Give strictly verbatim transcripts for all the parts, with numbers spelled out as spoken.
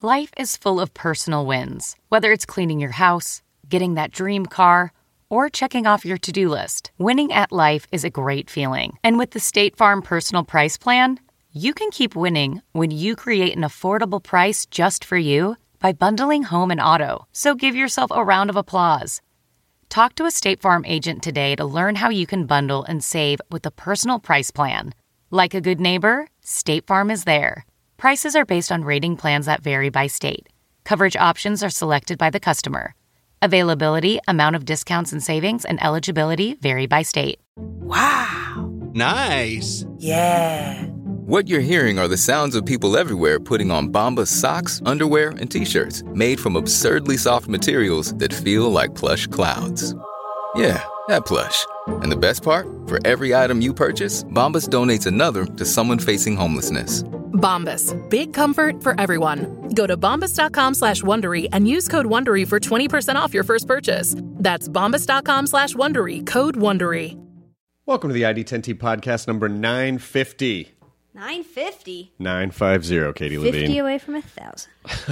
Life is full of personal wins, whether it's cleaning your house, getting that dream car, or checking off your to-do list. Winning at life is a great feeling. And with the State Farm Personal Price Plan, you can keep winning when you create an affordable price just for you by bundling home and auto. So give yourself a round of applause. Talk to a State Farm agent today to learn how you can bundle and save with the Personal Price Plan. Like a good neighbor, State Farm is there. Prices are based on rating plans that vary by state. Coverage options are selected by the customer. Availability, amount of discounts and savings, and eligibility vary by state. Wow. Nice. Yeah. What you're hearing are the sounds of people everywhere putting on Bombas socks, underwear, and T-shirts made from absurdly soft materials that feel like plush clouds. Yeah, that plush. And the best part? For every item you purchase, Bombas donates another to someone facing homelessness. Bombas. Big comfort for everyone. Go to bombas.com slash Wondery and use code Wondery for twenty percent off your first purchase. That's bombas.com slash Wondery. Code Wondery. Welcome to the I D ten T podcast number nine fifty. nine fifty? nine fifty, Katie Levine. fifty away from a thousand.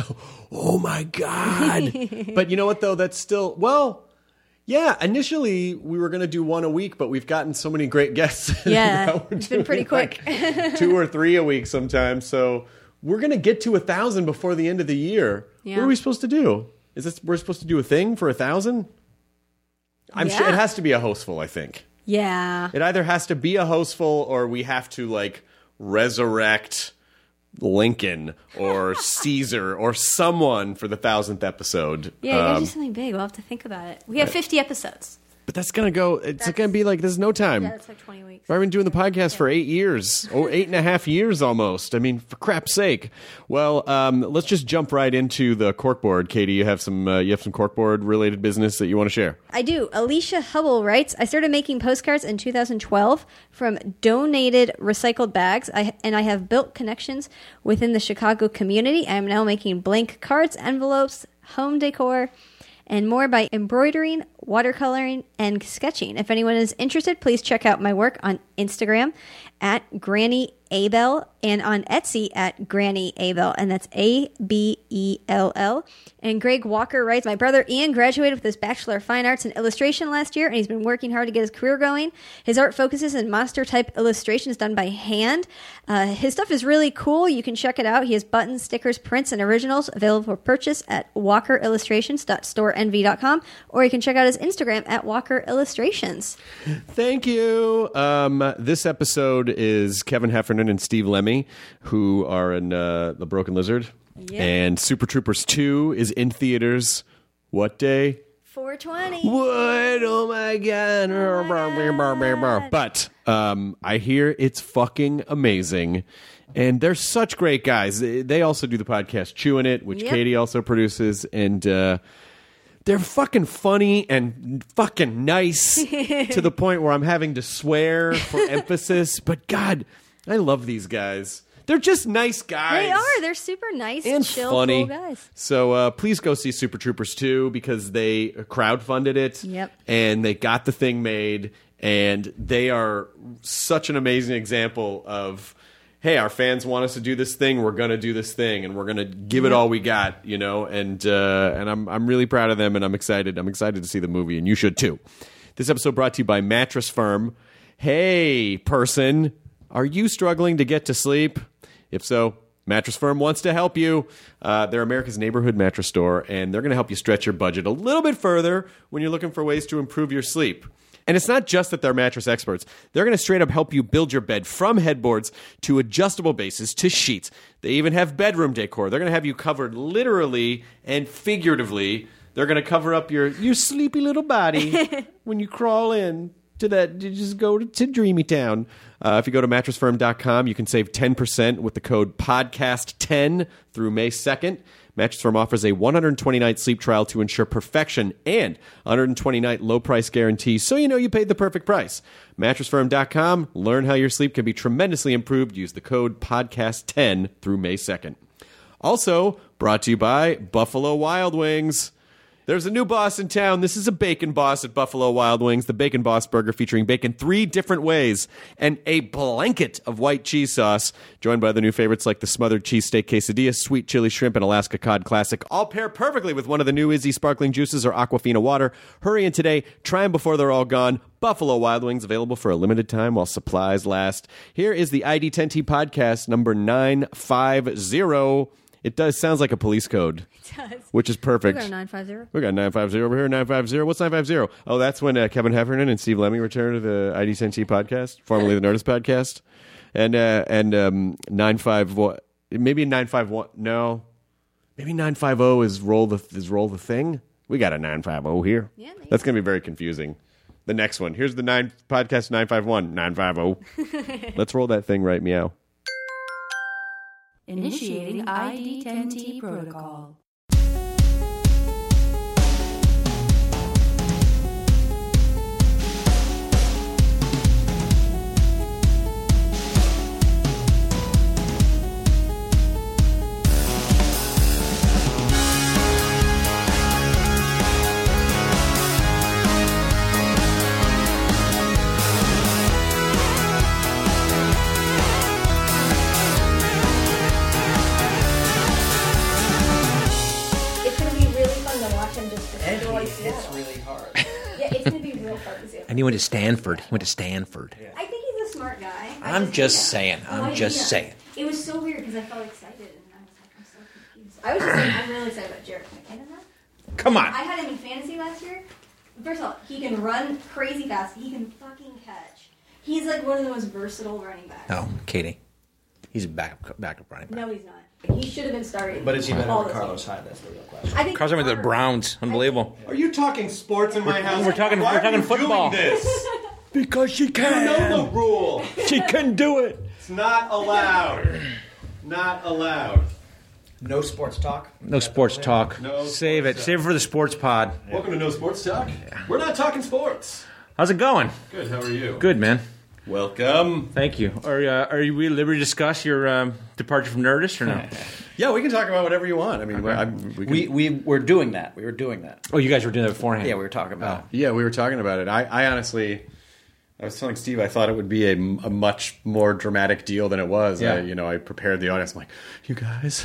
Oh my God. But you know what, though? That's still, well, yeah, initially we were going to do one a week, but we've gotten so many great guests. Yeah, it's been pretty quick. Like two or three a week sometimes. So we're going to get to a thousand before the end of the year. Yeah. What are we supposed to do? Is this, we're supposed to do a thing for a thousand? I'm yeah. sure it has to be a hostful, I think. Yeah. It either has to be a hostful or we have to like resurrect Lincoln or Caesar or someone for the thousandth episode. Yeah, you gotta um, do something big. We'll have to think about it. We have fifty episodes. But that's going to go, it's going to be like, there's no time. Yeah, it's like twenty weeks. I've been doing the podcast yeah. for eight years, or eight and a half years almost. I mean, for crap's sake. Well, um, let's just jump right into the corkboard. Katie, you have some uh, you have some corkboard related business that you want to share. I do. Alicia Hubble writes, I started making postcards in two thousand twelve from donated recycled bags, I, and I have built connections within the Chicago community. I am now making blank cards, envelopes, home decor, and more by embroidering, watercoloring, and sketching. If anyone is interested, please check out my work on Instagram at Granny Abell and on Etsy at Granny Abell, and that's A B E L L. And Greg Walker writes, my brother Ian graduated with his Bachelor of Fine Arts in Illustration last year, and he's been working hard to get his career going. His art focuses in monster-type illustrations done by hand. Uh, his stuff is really cool. You can check it out. He has buttons, stickers, prints, and originals available for purchase at walker illustrations dot store envy dot com, or you can check out his Instagram at Walker Illustrations. Thank you. Um, this episode is Kevin Heffernan and Steve Lemmy, who are in uh, The Broken Lizard. Yeah. And Super Troopers two is in theaters. What day? four twenty. What? Oh my God. Oh my God. But um, I hear it's fucking amazing. And they're such great guys. They also do the podcast Chewing It, which yep. Katie also produces. And uh, they're fucking funny and fucking nice to the point where I'm having to swear for emphasis. But God, I love these guys. They're just nice guys. They are. They're super nice and chill, funny. Cool guys. So uh, please go see Super Troopers two because they crowdfunded it. Yep. And they got the thing made. And they are such an amazing example of, hey, our fans want us to do this thing. We're going to do this thing. And we're going to give it yep. all we got, you know. And uh, and I'm I'm really proud of them. And I'm excited. I'm excited to see the movie. And you should too. This episode brought to you by Mattress Firm. Hey, person, are you struggling to get to sleep? If so, Mattress Firm wants to help you. Uh, they're America's neighborhood mattress store, and they're going to help you stretch your budget a little bit further when you're looking for ways to improve your sleep. And it's not just that they're mattress experts. They're going to straight up help you build your bed from headboards to adjustable bases to sheets. They even have bedroom decor. They're going to have you covered literally and figuratively. They're going to cover up your, your sleepy little body when you crawl in. To that, you just go to, to Dreamy Town. Uh, if you go to mattress firm dot com, you can save ten percent with the code podcast ten through May second. Mattress Firm offers a one hundred twenty night sleep trial to ensure perfection and one hundred twenty night low price guarantee, so you know you paid the perfect price. mattress firm dot com. Learn how your sleep can be tremendously improved. Use the code podcast ten through May second. Also brought to you by Buffalo Wild Wings. There's a new boss in town. This is a Bacon Boss at Buffalo Wild Wings. The Bacon Boss Burger featuring bacon three different ways and a blanket of white cheese sauce. Joined by the new favorites like the smothered cheesesteak quesadilla, sweet chili shrimp, and Alaska cod classic. All pair perfectly with one of the new Izzy sparkling juices or Aquafina water. Hurry in today. Try them before they're all gone. Buffalo Wild Wings, available for a limited time while supplies last. Here is the I D ten T podcast number nine five zero. It does sounds like a police code. It does. Which is perfect. We got a nine five zero. We got nine five zero over here. nine five zero. What's nine five zero? Oh, that's when uh, Kevin Heffernan and Steve Lemming returned to the I D ten T podcast, formerly the Nerdist podcast. And uh, and um, nine five what? Maybe nine five one. No, maybe nine five zero is roll the is roll the thing. We got a nine five zero here. Yeah, maybe. That's gonna be very confusing. The next one. Here's the nine podcast nine five one nine five zero. Let's roll that thing right, meow. Initiating I D ten T protocol. It's really hard. Yeah, it's going to be real hard to see. And he went to Stanford. He went to Stanford. I think he's a smart guy. I I'm just think saying. that. I'm Oh, I just think saying. that. It was so weird because I felt excited and I was like, I'm so confused. I was just saying, I'm really excited about Jerick McKinnon now. Come on. I had him in fantasy last year. First of all, he can run crazy fast. He can fucking catch. He's like one of the most versatile running backs. Oh, Katie. He's a backup, backup running back. No, he's not. He should have been starting. But is he better all than the Carlos time. Hyde? That's the real question. I think Carson went to the Carter- Browns. Unbelievable. Are you talking sports in my house? we're talking- Why we're are talking you football. Doing this? Because she You know the rule. She can do it. It's not allowed. Not allowed. No sports talk? No sports talk. No Save sports it. talk. Save it for the sports pod. Welcome to No Sports Talk. We're not talking sports. How's it going? Good. How are you? Good, man. Welcome. Thany you. Are uh, are you at liberty to discuss your um, departure from Nerdist or no? Yeah, we can talk about whatever you want. I mean, I, we, can, We we were doing that. We were doing that. Oh, you guys were doing that beforehand. Yeah, we were talking about it. yeah, we were talking about it. I, I honestly, I was telling Steve, I thought it would be a, a much more dramatic deal than it was. Yeah. I, you know, I prepared the audience. I'm like, you guys.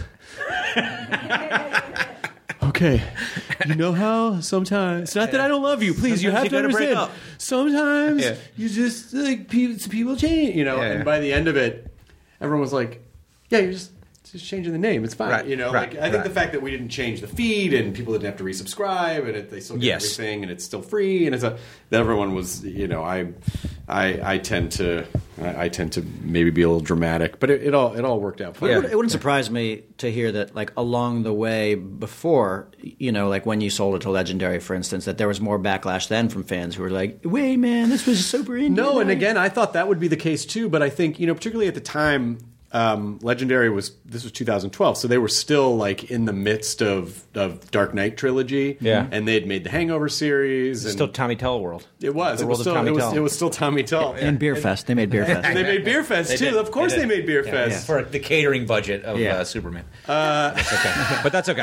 Okay, you know how sometimes it's not that I don't love you. Please, you Sometimes have you to gotta break understand. up. Sometimes Yeah. you just like people, people change, you know. Yeah, and yeah. by the end of it, everyone was like, "Yeah, you're just just changing the name. It's fine." Right, You know, right, like I think right. the fact that we didn't change the feed and people didn't have to resubscribe and it, they still get Yes. everything and it's still free and it's a that everyone was, you know, I I I tend to I, I tend to maybe be a little dramatic, but it, it all it all worked out fine. It, would, it wouldn't surprise me to hear that, like, along the way before, you know, like when you sold it to Legendary, for instance, that there was more backlash then from fans who were like, wait, man, this was super indie. No, and man." again, I thought that would be the case too, but I think, you know, particularly at the time, um, Legendary was, this was two thousand twelve, so they were still like in the midst of, of Dark Knight trilogy. Yeah. And they had made the Hangover series. And Still Tommy Tell world. it was. The It world was, of still, Tommy it, was, Tell. it was still Tommy Tell. And Beer Fest. They made Beer Fest. And they made Beer Fest They too. did. Of course They they, did. made Beer Yeah, Fest. yeah. For the catering budget of Yeah. uh, Superman. That's okay. But that's okay.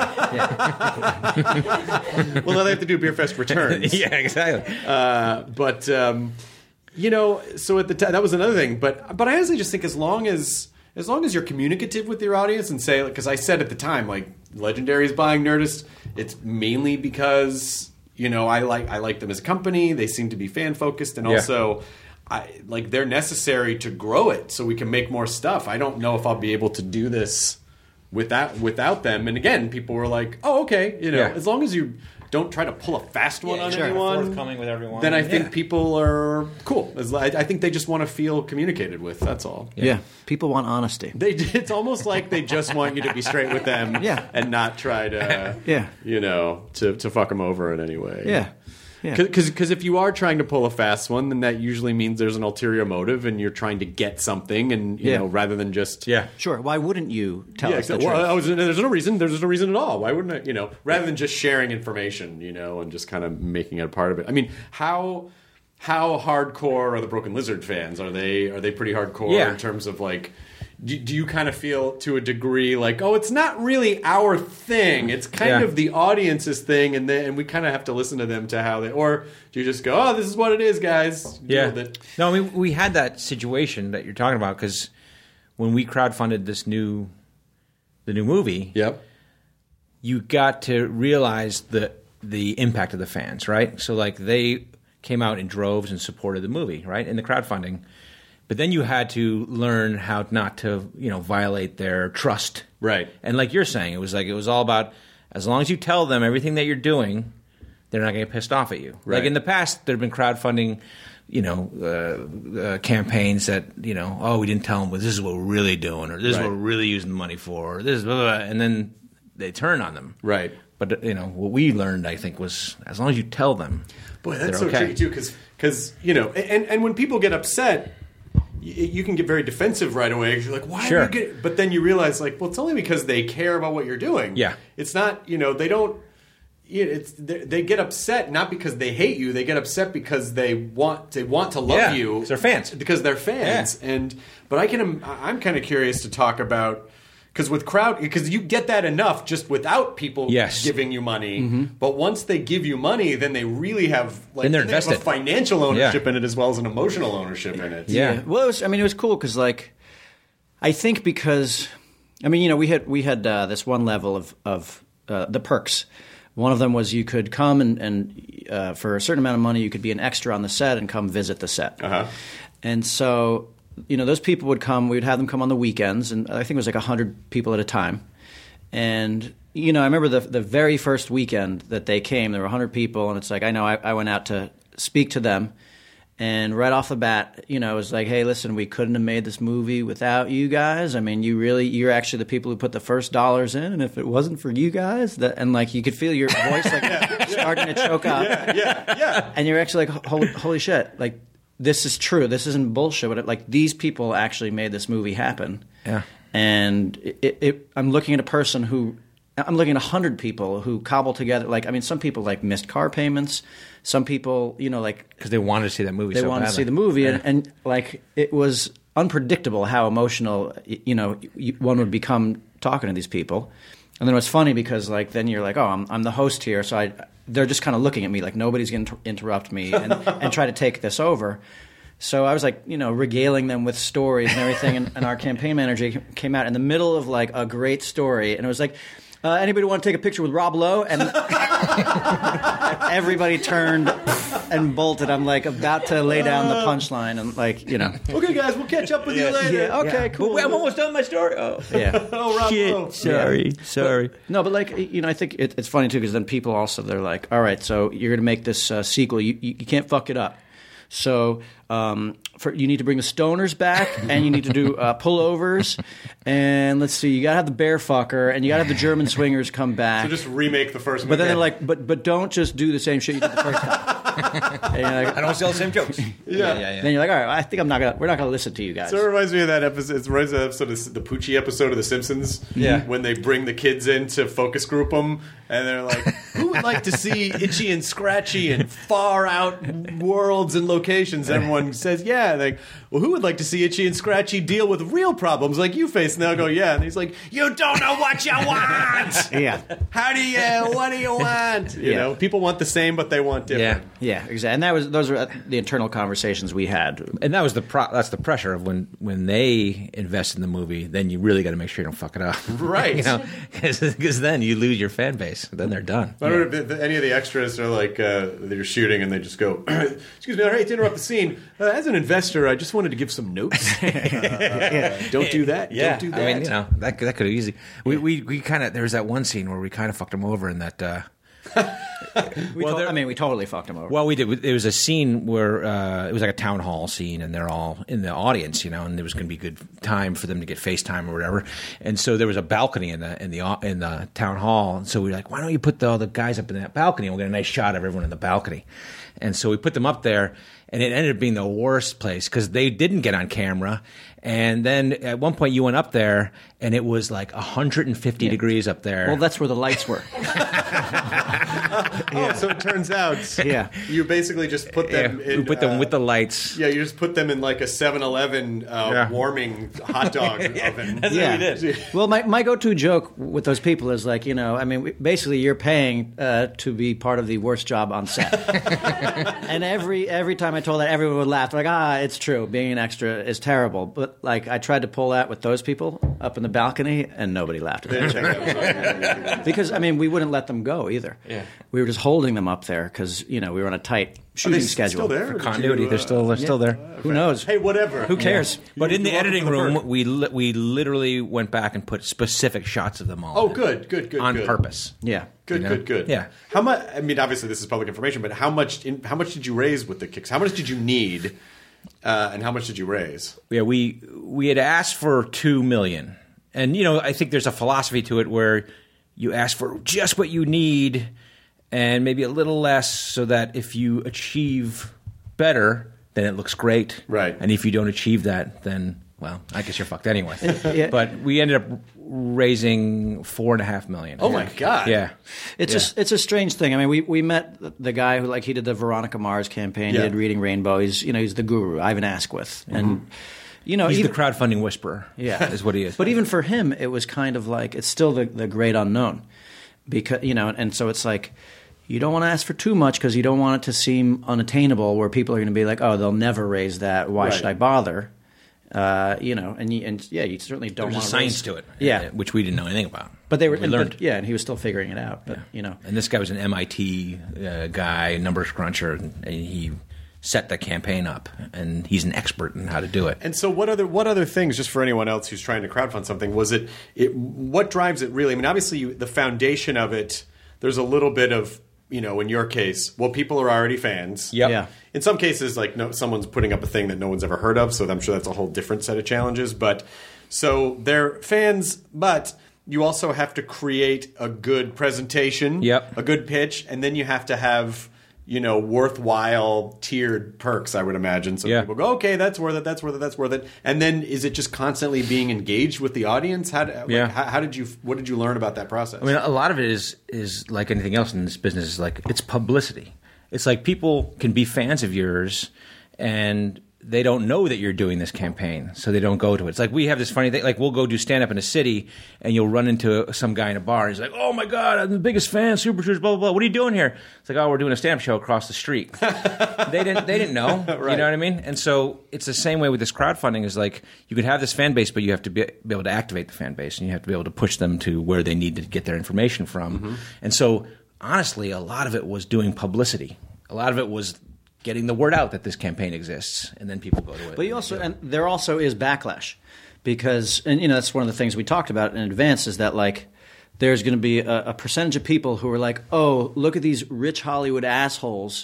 Well, now they have to do Beer Fest returns. Yeah, exactly. Uh, but um, you know, so at the time that was another thing. But but I honestly just think as long as as long as you're communicative with your audience and say, because I said at the time, like Legendary is buying Nerdist, it's mainly because you know I like I like them as a company. They seem to be fan focused, and Yeah. also. I, like they're necessary to grow it so we can make more stuff. I don't know if I'll be able to do this without without them. And again, people were like, "Oh, okay, you know, Yeah. as long as you don't try to pull a fast one Yeah, on sure. anyone, Forthcoming with everyone. then I think Yeah. people are cool. As- I, I think they just want to feel communicated with. That's all. Yeah. People want honesty. They it's almost like they just want you to be straight with them, Yeah. and not try to, Yeah. you know, to to fuck them over in any way. Yeah. Yeah. Because if you are trying to pull a fast one, then that usually means there's an ulterior motive, and you're trying to get something, and you Yeah. know, rather than just Yeah. Sure. Why wouldn't you tell yeah, us the exactly. truth? Well, I was, there's no reason. There's no reason at all. Why wouldn't I? You know, rather than just sharing information, you know, and just kind of making it a part of it. I mean, how how hardcore are the Broken Lizard fans? Are they are they pretty hardcore Yeah. in terms of like, do, do you kind of feel to a degree like, oh, it's not really our thing. It's kind Yeah. of the audience's thing, and then and we kind of have to listen to them to how they. Or do you just go, oh, this is what it is, guys? Deal Yeah. with it. No, I mean, we had that situation that you're talking about because when we crowdfunded this new, the new movie, Yep. you got to realize the the impact of the fans, right? So like they came out in droves and supported the movie, right, in the crowdfunding. But then you had to learn how not to, you know, violate their trust, Right. And like you're saying, it was like it was all about as long as you tell them everything that you're doing, they're not going to get pissed off at you. Right. Like in the past, there have been crowdfunding, you know, uh, uh, campaigns that, you know, oh, we didn't tell them, well, this is what we're really doing, or this is Right. what we're really using the money for, or this is blah, blah, blah, and then they turn on them. Right. But, you know, what we learned, I think, was as long as you tell them, Boy, that's they're so okay. tricky too, because you know, and and when people get upset, you, you can get very defensive right away. 'Cause you're like, why? Sure. Are you get? But then you realize, like, well, it's only because they care about what you're doing. Yeah. It's not, you know, they don't. You know, it's they, they get upset not because they hate you. They get upset because they want they want to love Yeah, you. 'cause they're fans. Because they're fans. Yeah. And but I can I'm kind of curious to talk about. Because with crowd, because you get that enough just without people Yes. giving you money. But once they give you money, then they really have like Then they're they have a invested. financial ownership Yeah. in it as well as an emotional ownership in it. Yeah. Well, it was, I mean, it was cool because, like, I think because, I mean, you know, we had we had uh, this one level of of uh, the perks. One of them was you could come and, and uh, for a certain amount of money, you could be an extra on the set and come visit the set. Uh-huh. And so, you know, those people would come. We would have them come on the weekends, and I think it was like a hundred people at a time. And you know, I remember the the very first weekend that they came, there were a hundred people, and it's like I know I, I went out to speak to them, and right off the bat, you know, it was like, hey, listen, we couldn't have made this movie without you guys. I mean, you really, you're actually the people who put the first dollars in, and if it wasn't for you guys, that, and like you could feel your voice like starting to choke up, Yeah, yeah, yeah. and you're actually like, holy, holy shit, like. This is true. This isn't bullshit. But it, like these people actually made this movie happen. Yeah. And it, it, I'm looking at a person who I'm looking at a hundred people who cobble together. Like I mean, some people like missed car payments. Some people, you know, like because they wanted to see that movie. they so wanted to badly. see the movie, Yeah. and, and like it was unpredictable how emotional you know you, one would become talking to these people. And then it was funny because like then you're like, oh, I'm, I'm the host here, so I they're just kind of looking at me like nobody's going to interrupt me and, and try to take this over. So I was like, you know, regaling them with stories and everything, and, and our campaign manager came out in the middle of like a great story, and it was like, uh, anybody want to take a picture with Rob Lowe? And everybody turned and bolted. I'm like about to lay down the punchline, and like, you know, Okay, guys, we'll catch up with you later. yeah, okay, cool. I'm almost done my story. Oh, Yeah. Oh, Rob Lowe. sorry, sorry. No, but like you know, I think it, it's funny too because then people also they're like, all right, so you're going to make this uh, sequel, you, you you can't fuck it up. So um, for, you need to bring the stoners back, and you need to do uh, pullovers, and let's see, you got to have the bear fucker, and you got to have the German swingers come back. So just remake the first but movie. then they're like, but but don't just do the same shit you did the first time. And you're like, I don't sell the same jokes. yeah, yeah, yeah. then you're like, all right, I think I'm not gonna, we're not gonna listen to you guys. So it reminds me of that episode. It reminds me of that episode of the Poochie episode of The Simpsons. Yeah. When they bring the kids in to focus group them, and they're like, "Who would like to see Itchy and Scratchy in far out worlds and locations?" Everyone says, "Yeah." Like, well, who would like to see Itchy and Scratchy deal with real problems like you face? And they'll go, "Yeah." And he's like, "You don't know what you want. Yeah, How do you? What do you want? You Yeah. know, people want the same, but they want different." yeah, exactly. And that was those were the internal conversations we had. And that was the pro- that's the pressure of when when they invest in the movie. Then you really got to make sure you don't fuck it up, Right. you know, because then you lose your fan base. Then they're done. I don't know if the- any of the extras are like uh, they're shooting and they just go, "Excuse me, I hate to interrupt the scene. Uh, as an investor, I just wanted to give some notes. Uh, don't do that. Yeah, Don't do that." I mean, you know, that could- that could have easy. We we, we kind of there was that one scene where we kind of fucked them over in that. Uh, We Well, to- there- I mean, we totally fucked him over. Well, we did. It was a scene where uh, it was like a town hall scene, and they're all in the audience, you know, and there was going to be good time for them to get FaceTime or whatever. And so there was a balcony in the in the in the town hall, and so we were like, why don't you put the, all the guys up in that balcony? And we'll get a nice shot of everyone in the balcony. And so we put them up there, and it ended up being the worst place because they didn't get on camera, And then at one point you went up there, and it was like one hundred fifty Yeah. degrees up there. Well, that's where the lights were. Oh, so it turns out, Yeah. you basically just put yeah, them. we in, put them uh, with the lights. Yeah, you just put them in like a seven eleven uh, Yeah. warming hot dog oven. Yeah. Well, my, my go-to joke with those people is like, you know, I mean, we- basically you're paying uh, to be part of the worst job on set. And every every time I told that, everyone would laugh. They're like, ah, it's true. Being an extra is terrible. But like, I tried to pull that with those people up in the balcony, and nobody laughed at that. Because I mean, we wouldn't let them go either. Yeah. We were just holding them up there because you know we were on a tight Are shooting they schedule. still there? For Or did continuity, you, they're uh, still they're still there. Who knows? Hey, whatever. Who cares? But in the You're welcome editing for the room, perk. we li- we literally went back and put specific shots of them all. Oh, in. good, good, good, on good. purpose. Yeah. Good, You know? good, good. Yeah. How much? I mean, obviously, this is public information, but how much? In, how much did you raise with the kicks? How much did you need, uh, and how much did you raise? Yeah, we we had asked for two million, and you know I think there's a philosophy to it where you ask for just what you need, and maybe a little less, so that if you achieve better, then it looks great. Right. And if you don't achieve that, then well, I guess you're fucked anyway. Yeah. But we ended up raising four and a half million. Oh my God. Yeah. It's Yeah. just it's a strange thing. I mean, we, we met the- the guy who like he did the Veronica Mars campaign. Yeah. He did Reading Rainbow. He's you know he's the guru, Ivan Asquith, and you know He's even, the crowdfunding whisperer. Yeah, is what he is. But even for him, it was kind of like it's still the the great unknown, because you know, and so it's like you don't want to ask for too much because you don't want it to seem unattainable, where people are going to be like, oh, they'll never raise that. Why Right. should I bother? Uh, you know, and you, and yeah, you certainly don't there's a want science raise, to it. Yeah, uh, which we didn't know anything about. but they were we and, learned. but, yeah, and he was still figuring it out. But you know, And this guy was an M I T uh, guy, numbers cruncher, and, and he set the campaign up, and he's an expert in how to do it. And so, what other what other things? Just for anyone else who's trying to crowdfund something, was it? It what drives it really? I mean, obviously, you, the foundation of it. There's a little bit of, you know, in your case, well, people are already fans. Yep. Yeah. In some cases, like no, someone's putting up a thing that no one's ever heard of, so I'm sure that's a whole different set of challenges. But so they're fans, but you also have to create a good presentation, Yep. a good pitch, and then you have to have, you know, worthwhile tiered perks, I would imagine. So Yeah. people go, okay, that's worth it, that's worth it, that's worth it. And then is it just constantly being engaged with the audience? How, like, Yeah. how, how did you, what did you learn about that process? I mean, a lot of it is is like anything else in this business. Is like it's publicity. It's like people can be fans of yours, and they don't know that you're doing this campaign, so they don't go to it. It's like we have this funny thing. Like we'll go do stand up in a city, and you'll run into some guy in a bar. And he's like, "Oh my god, I'm the biggest fan, Super Troopers, blah blah blah. What are you doing here?" It's like, "Oh, we're doing a stand up show across the street." they didn't they didn't know. Right. You know what I mean? And so it's the same way with this crowdfunding. Is like you could have this fan base, but you have to be, be able to activate the fan base, and you have to be able to push them to where they need to get their information from. Mm-hmm. And so honestly, a lot of it was doing publicity. A lot of it was getting the word out that this campaign exists, and then people go to it. But you also, and there also is backlash, because, and you know, that's one of the things we talked about in advance is that like there's going to be a, a percentage of people who are like, oh, look at these rich Hollywood assholes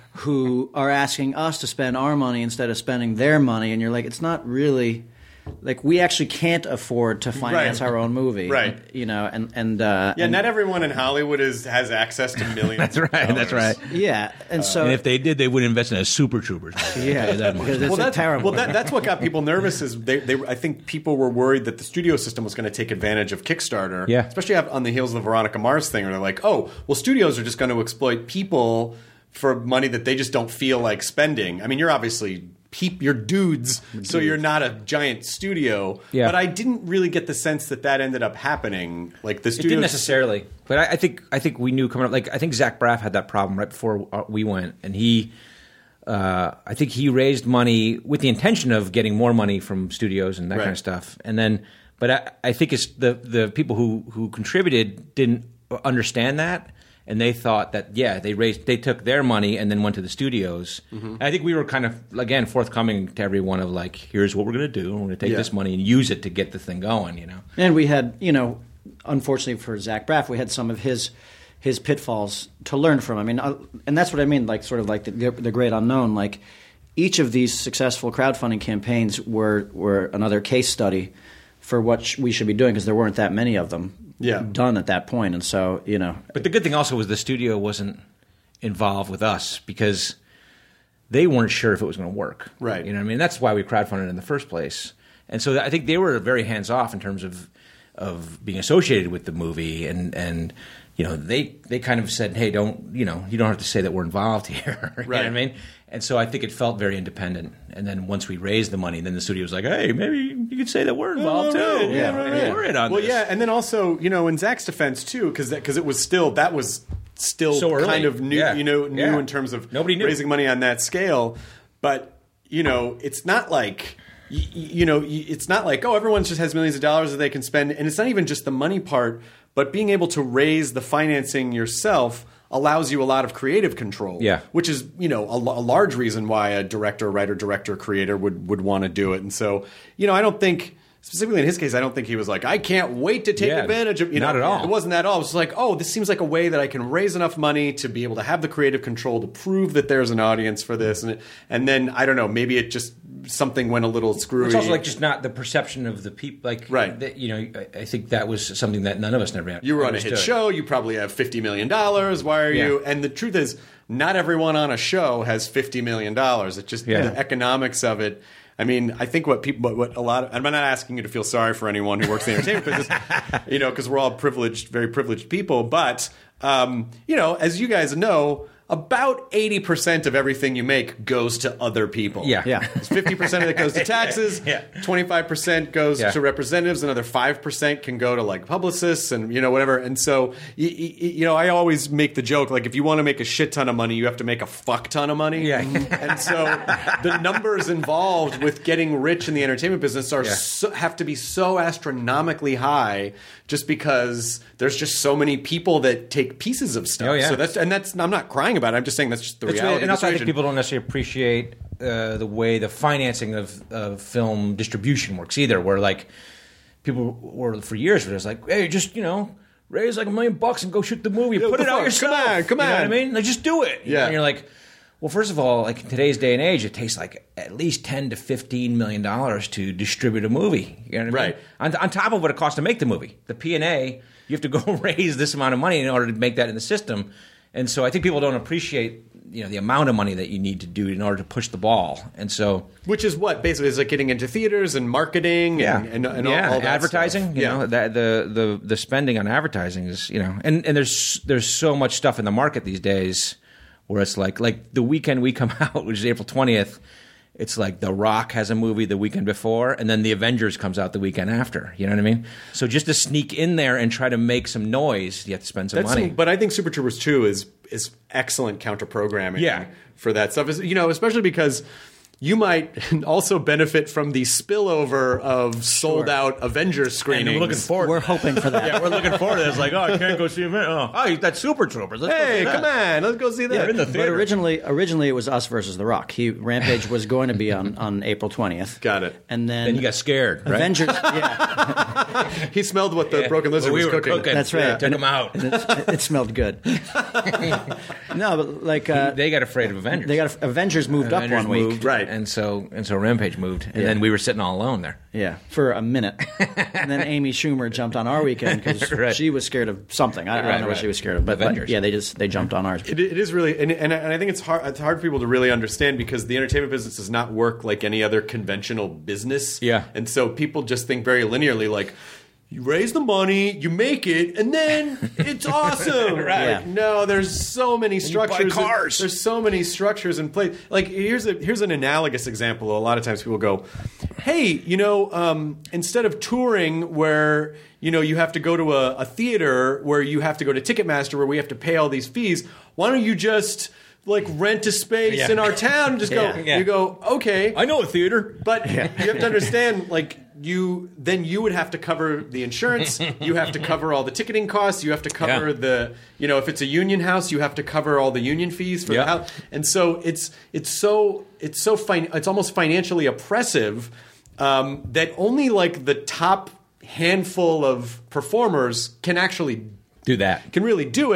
who are asking us to spend our money instead of spending their money, and you're like, it's not really. Like we actually can't afford to finance Right. our own movie, Right. You know, and and uh, yeah, and, not everyone in Hollywood is has access to millions. That's of right. That's dollars. right. yeah, and so And if they did, they would invest in a Super Troopers. yeah, that much. because it's Well, a that's terrible. Well, that, that's what got people nervous. Is they, they? I think people were worried that the studio system was going to take advantage of Kickstarter. Yeah. Especially on the heels of the Veronica Mars thing, where they're like, "Oh, well, studios are just going to exploit people for money that they just don't feel like spending." I mean, you're obviously peep, you're dudes, so you're not a giant studio. Yeah. But I didn't really get the sense that that ended up happening. Like the It studio didn't necessarily, but I, I think I think we knew coming up. Like I think Zach Braff had that problem right before uh, we went, and he, uh, I think he raised money with the intention of getting more money from studios and that Right. kind of stuff. And then, but I, I think it's the the people who who contributed didn't understand that, and they thought that yeah, they raised they took their money and then went to the studios. And I think we were kind of again forthcoming to everyone of like, here's what we're going to do. We're going to take Yeah. this money and use it to get the thing going. You know. And we had, you know, unfortunately for Zach Braff, we had some of his his pitfalls to learn from. I mean, uh, and that's what I mean, like sort of like the, the great unknown. Like each of these successful crowdfunding campaigns were were another case study for what sh- we should be doing, because there weren't that many of them Yeah. done at that point. And so, you know, But the good thing also was the studio wasn't involved with us because they weren't sure if it was going to work. Right. You know what I mean? That's why we crowdfunded in the first place. And so I think they were very hands off in terms of of being associated with the movie, and and you know they they kind of said, hey, don't you know you don't have to say that we're involved here, you know what I mean? And so I think it felt very independent. And then once we raised the money, then the studio was like, hey, maybe you could say that we're involved oh, too. Right, Yeah, yeah, yeah, yeah. we're in on well, this. yeah, and then also, you know, in Zach's defense too, because because it was still that was still So early. kind of new, Yeah. you know, new Yeah. in terms of Nobody knew. raising money on that scale. But you know, it's not like. You, you know, it's not like, oh, everyone just has millions of dollars that they can spend. And it's not even just the money part, but being able to raise the financing yourself allows you a lot of creative control. Yeah. Which is, you know, a, a large reason why a director, writer, director, creator would, would want to do it. And so, you know, I don't think, specifically in his case, I don't think he was like, I can't wait to take Yeah, advantage of, you know. not at all. It wasn't that at all. It was like, oh, this seems like a way that I can raise enough money to be able to have the creative control to prove that there's an audience for this. And, it, and then, I don't know, maybe it just, something went a little screwy. It's also like just not the perception of the people. Like, Right. that, you know, I, I think that was something that none of us never You were on a hit understood. show. You probably have fifty million dollars. Why are Yeah. you? And the truth is, not everyone on a show has fifty million dollars. It's just Yeah. the economics of it. I mean, I think what people, what, what a lot of, I'm not asking you to feel sorry for anyone who works in the entertainment business, you know, because we're all privileged, very privileged people. But, um, you know, as you guys know, about eighty percent of everything you make goes to other people. Yeah. Yeah. fifty percent of it goes to taxes. Yeah. twenty-five percent goes Yeah. to representatives. Another five percent can go to like publicists and, you know, whatever. And so, you, you know, I always make the joke, like, if you want to make a shit ton of money, you have to make a fuck ton of money. Yeah. And so the numbers involved with getting rich in the entertainment business are Yeah. so, have to be so astronomically high just because there's just so many people that take pieces of stuff. Oh, yeah. So that's, and that's, I'm not crying about it. I'm just saying that's just the It's reality. really- and of also, the I think situation. people don't necessarily appreciate uh, the way the financing of, of film distribution works either. Where like people were for years were just like, hey, just you know, raise like a million bucks and go shoot the movie, Yeah, put what it the out fuck? yourself. Come on, come You know what I on. mean? Like just do it. You Yeah. know, and you're like, well, first of all, like in today's day and age, it takes like at least ten to fifteen million dollars to distribute a movie. You know what I mean? Right. On, on top of what it costs to make the movie, the P and A, you have to go raise this amount of money in order to make that in the system. And so I think people don't appreciate, you know, the amount of money that you need to do in order to push the ball. And so, Which is what basically is like getting into theaters and marketing and, and, and yeah, all, all that advertising. stuff. You yeah. know, that the the the spending on advertising is, you know, and, and there's there's so much stuff in the market these days where it's like like the weekend we come out, which is April twentieth. It's like The Rock has a movie the weekend before, and then The Avengers comes out the weekend after. You know what I mean? So just to sneak in there and try to make some noise, you have to spend some That's money. some- but I think Super Troopers two is is excellent counter programming Yeah. for that stuff. Is you know, especially because you might also benefit from the spillover of sold out Avengers screenings. And we're looking forward. We're to that. hoping for that. Yeah, we're looking forward to it. It's like, oh, I can't go see a minute. Oh, oh that's Super Troopers. Let's go Hey, see that. come on, let's go see that. Yeah, in the But theater. originally, originally it was Us versus The Rock. He Rampage was going to be on, on April twentieth. Got it. And then Then you got scared, right? Avengers. Yeah, He smelled what the Yeah. Broken Lizard Well, we was were cooking. cooking. that's right. Yeah, took them out. And it, it smelled good. No, but like uh, They got afraid of Avengers. they got Avengers moved Avengers up one week, moved, Right. And so and so Rampage moved, and Yeah. then we were sitting all alone there. Yeah, for a minute, and then Amy Schumer jumped on our weekend because Right. she was scared of something. I, I Right, don't know what right. she was scared of, but, but Avengers. yeah, they just they jumped on ours. It, it is really, and, and, and I think it's hard. It's hard for people to really understand because the entertainment business does not work like any other conventional business. Yeah. and so people just think very linearly, like you raise the money, you make it, and then it's awesome. Right. Yeah. Like, no, there's so many buy structures. cars. There's so many structures in place. Like here's a here's an analogous example. A lot of times people go, "Hey, you know, um, instead of touring where." You know, you have to go to a, a theater where you have to go to Ticketmaster where we have to pay all these fees. Why don't you just like rent a space Yeah. in our town and just go? Yeah. Yeah. You go, okay, I know a theater. but you have to understand, like you then you would have to cover the insurance. You have to cover all the ticketing costs. You have to cover Yeah. the, you know, if it's a union house, you have to cover all the union fees for Yeah. the house. And so it's it's so it's so fin- it's almost financially oppressive um, that only like the top handful of performers can actually Do that. can really do it. Yeah.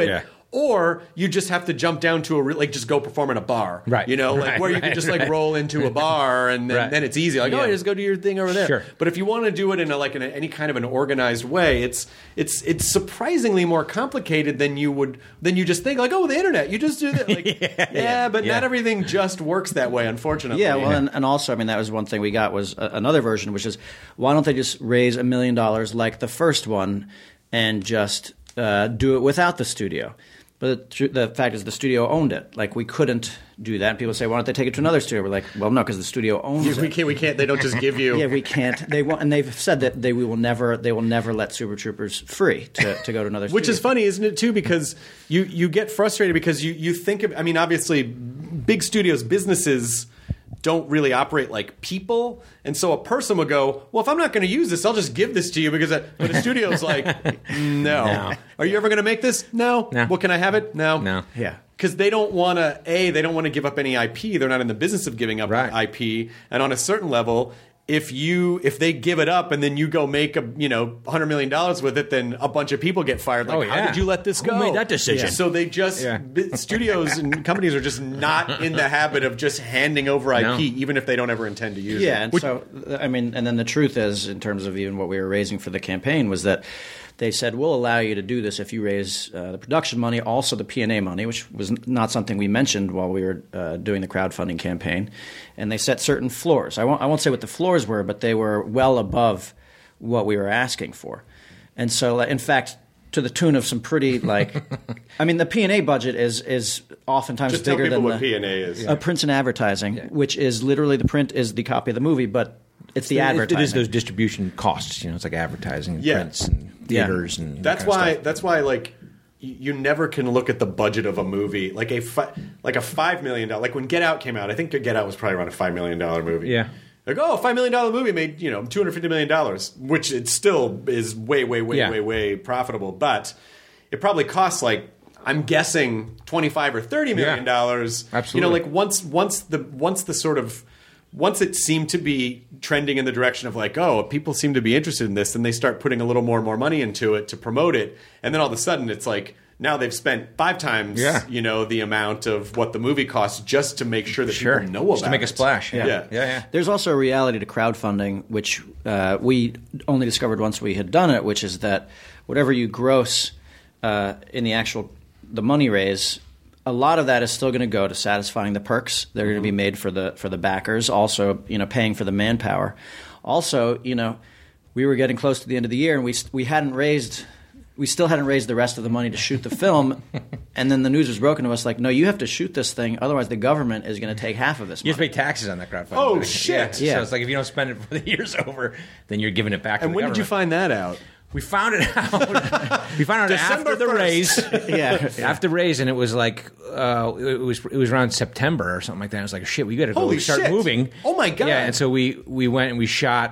Or you just have to jump down to a re- like just go perform in a bar, Right. You know, like Right, where you right, can just like right. roll into a bar and then, Right. then it's easy. Like, Yeah. oh, just go do your thing over there. Sure. But if you want to do it in a, like in a, any kind of an organized way, it's it's it's surprisingly more complicated than you would than you just think. Like, oh, the internet, you just do that. Like, yeah, yeah, but yeah. not everything just works that way, unfortunately. Yeah, well, and, and also, I mean, that was one thing we got was a, another version, which is why don't they just raise a million dollars like the first one and just uh, do it without the studio? But the, tr- the fact is, the studio owned it. Like, we couldn't do that. People say, why don't they take it to another studio? We're like, well, no, because the studio owns we it. can't. We can't. They don't just give you. Yeah, we can't. They want, and they've said that they we will never. They will never let Super Troopers free to, to go to another. Which studio. is funny, isn't it, too? Because you, you get frustrated because you, you think of, I mean, obviously, big studios, businesses don't really operate like people. And so a person would go, well, if I'm not going to use this, I'll just give this to you. Because I, but a studio's like, no. No. Are you ever going to make this? No. No. Well, can I have it? No. No. Yeah. Because they don't want to, A, they don't want to give up any I P. They're not in the business of giving up Right. I P. And on a certain level, if you if they give it up and then you go make a you know one hundred million dollars with it, then a bunch of people get fired. Like, Oh, yeah. how did you let this Who go? made that decision? Yeah. So they just Yeah. bi- studios and companies are just not in the habit of just handing over I P, No. even if they don't ever intend to use Yeah, it. and so I mean, and then the truth is, in terms of even what we were raising for the campaign, was that they said we'll allow you to do this if you raise uh, the production money, also the P and A money, which was n- not something we mentioned while we were uh, doing the crowdfunding campaign. And they set certain floors. I won't, I won't say what the floors were, but they were well above what we were asking for. And so, in fact, to the tune of some pretty like, I mean, the P and A budget is is oftentimes Just tell bigger people than what the P and A is. Uh, prints and advertising, which is literally the print is the copy of the movie, but it's the It- advertising. It is those distribution costs. You know, it's like advertising, and Yeah. prints, and Yeah. theaters, and That's that kind of why. stuff. That's why. Like, y- you never can look at the budget of a movie like a fi- like a five million dollar. Like when Get Out came out, I think Get Out was probably around a five million dollar movie. Yeah. Like, oh, a five million dollar movie made you know two hundred fifty million dollars, which it still is way, way, way, Yeah. way, way profitable. But it probably costs like I'm guessing twenty five or thirty million dollars. Absolutely. You know, like once once the once the sort of once it seemed to be trending in the direction of like, oh, people seem to be interested in this, then they start putting a little more and more money into it to promote it, and then all of a sudden it's like now they've spent five times, Yeah. you know, the amount of what the movie costs just to make sure that Sure. people know about Just to make a it. splash. Yeah. Yeah. Yeah, yeah. There's also a reality to crowdfunding, which uh, we only discovered once we had done it, which is that whatever you gross uh, in the actual the money raise, a lot of that is still going to go to satisfying the perks that are going to be made for the for the backers. Also, you know, paying for the manpower. Also, you know, we were getting close to the end of the year, and we we hadn't raised. We still hadn't raised the rest of the money to shoot the film, and then the news was broken to us like, no, you have to shoot this thing, otherwise the government is going to take half of this You have money. to pay taxes on that crowdfunding. Oh, money. shit. Yeah. Yeah. So it's like if you don't spend it before the year's over, then you're giving it back to And the when did you government. find that out? We found it out. we found it December after the first. race. Yeah. After the race, and it was like uh, it was it was around September or something like that. I was like, shit, we got to go Holy start shit. moving. Oh, my God. Yeah, and so we we went and we shot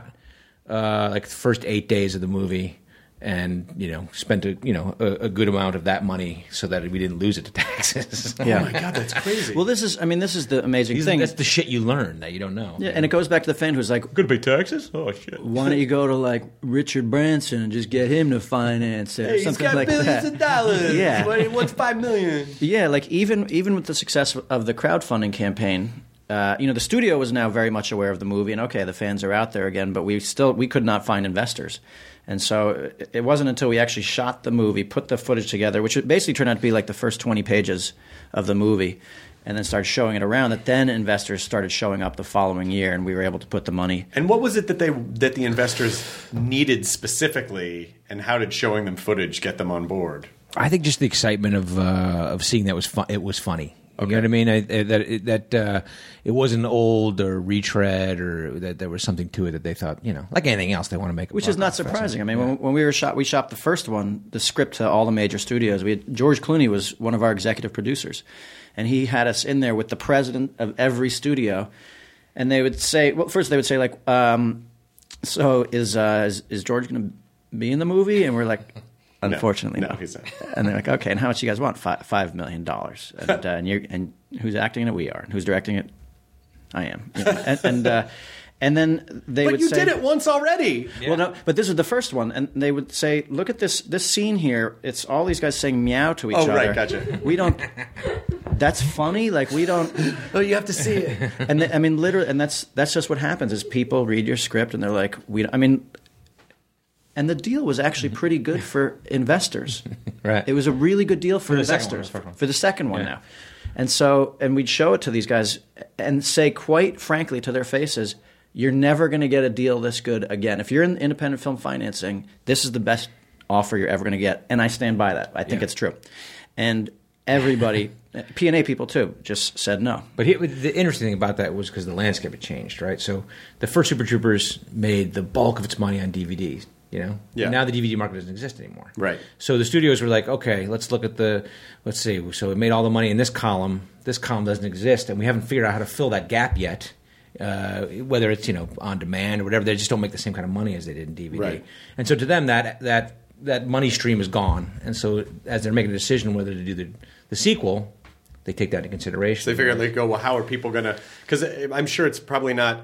uh, like the first eight days of the movie. And you know, spent a you know a, a good amount of that money so that we didn't lose it to taxes. Yeah. Oh my God, that's crazy. Well, this is, I mean, this is the amazing These- thing. That's the shit you learn that you don't know. Yeah, and it goes back to the fan who's like, Gonna pay taxes? Oh shit! why don't you go to like Richard Branson and just get him to finance it or hey, he's something got like billions that? of dollars. Yeah. What- what's five million? Yeah, like even even with the success of the crowdfunding campaign, uh, you know, the studio was now very much aware of the movie, and okay, the fans are out there again, but we still we could not find investors. And so it- it wasn't until we actually shot the movie, put the footage together, which basically turned out to be like the first twenty pages of the movie, and then started showing it around, that then investors started showing up the following year, and we were able to put the money. And what was it that they that the investors needed specifically, and how did showing them footage get them on board? I think just the excitement of uh, of seeing that was fun. It was funny. You know what I mean? I, I- that it, that uh, it wasn't old or retread, or that there was something to it that they thought, you know, like anything else, they want to make. A Which buck is not off of. surprising. I mean, when, when we were shot, we shot the first one, the script to all the major studios. We had, George Clooney was one of our executive producers, and he had us in there with the president of every studio, and they would say, well, first they would say like, um, "So is, uh, is is George going to be in the movie?" And we're like, "Unfortunately, no, no." he's not. And they're like, "Okay, and how much you guys want?" Five, five million dollars. And, uh, and you're and who's acting in it? We are. And who's directing it? I am. You know, and and, uh, And then they But would you say, did it once already. Well, no, but this was the first one, and they would say, "Look at this this scene here. It's all these guys saying meow to each Oh, other." right, gotcha. We don't. That's funny. Like we don't. Oh, you have to see it. And they, I mean, literally, and that's that's just what happens. Is people read your script and they're like, "We." I mean, and the deal was actually pretty good for investors. Right. It was a really good deal for, For the second one, investors the first one. for the second one Yeah. now. And so, and we'd show it to these guys and say, quite frankly, to their faces, you're never going to get a deal this good again. If you're in independent film financing, this is the best offer you're ever going to get. And I stand by that. I think Yeah. it's true. And everybody, P and A people too, just said no. But he, the interesting thing about that was because the landscape had changed, right? So the first Super Troopers made the bulk of its money on D V Ds. You know, Yeah. Now the D V D market doesn't exist anymore. Right. So the studios were like, okay, let's look at the, let's see. So it made all the money in this column. This column doesn't exist, and we haven't figured out how to fill that gap yet. Uh, whether it's you know on demand or whatever, they just don't make the same kind of money as they did in D V D. Right. And so to them, that that that money stream is gone. And so as they're making a decision whether to do the the sequel, they take that into consideration. So they figure out, they go, well, how are people going to... Because I'm sure it's probably not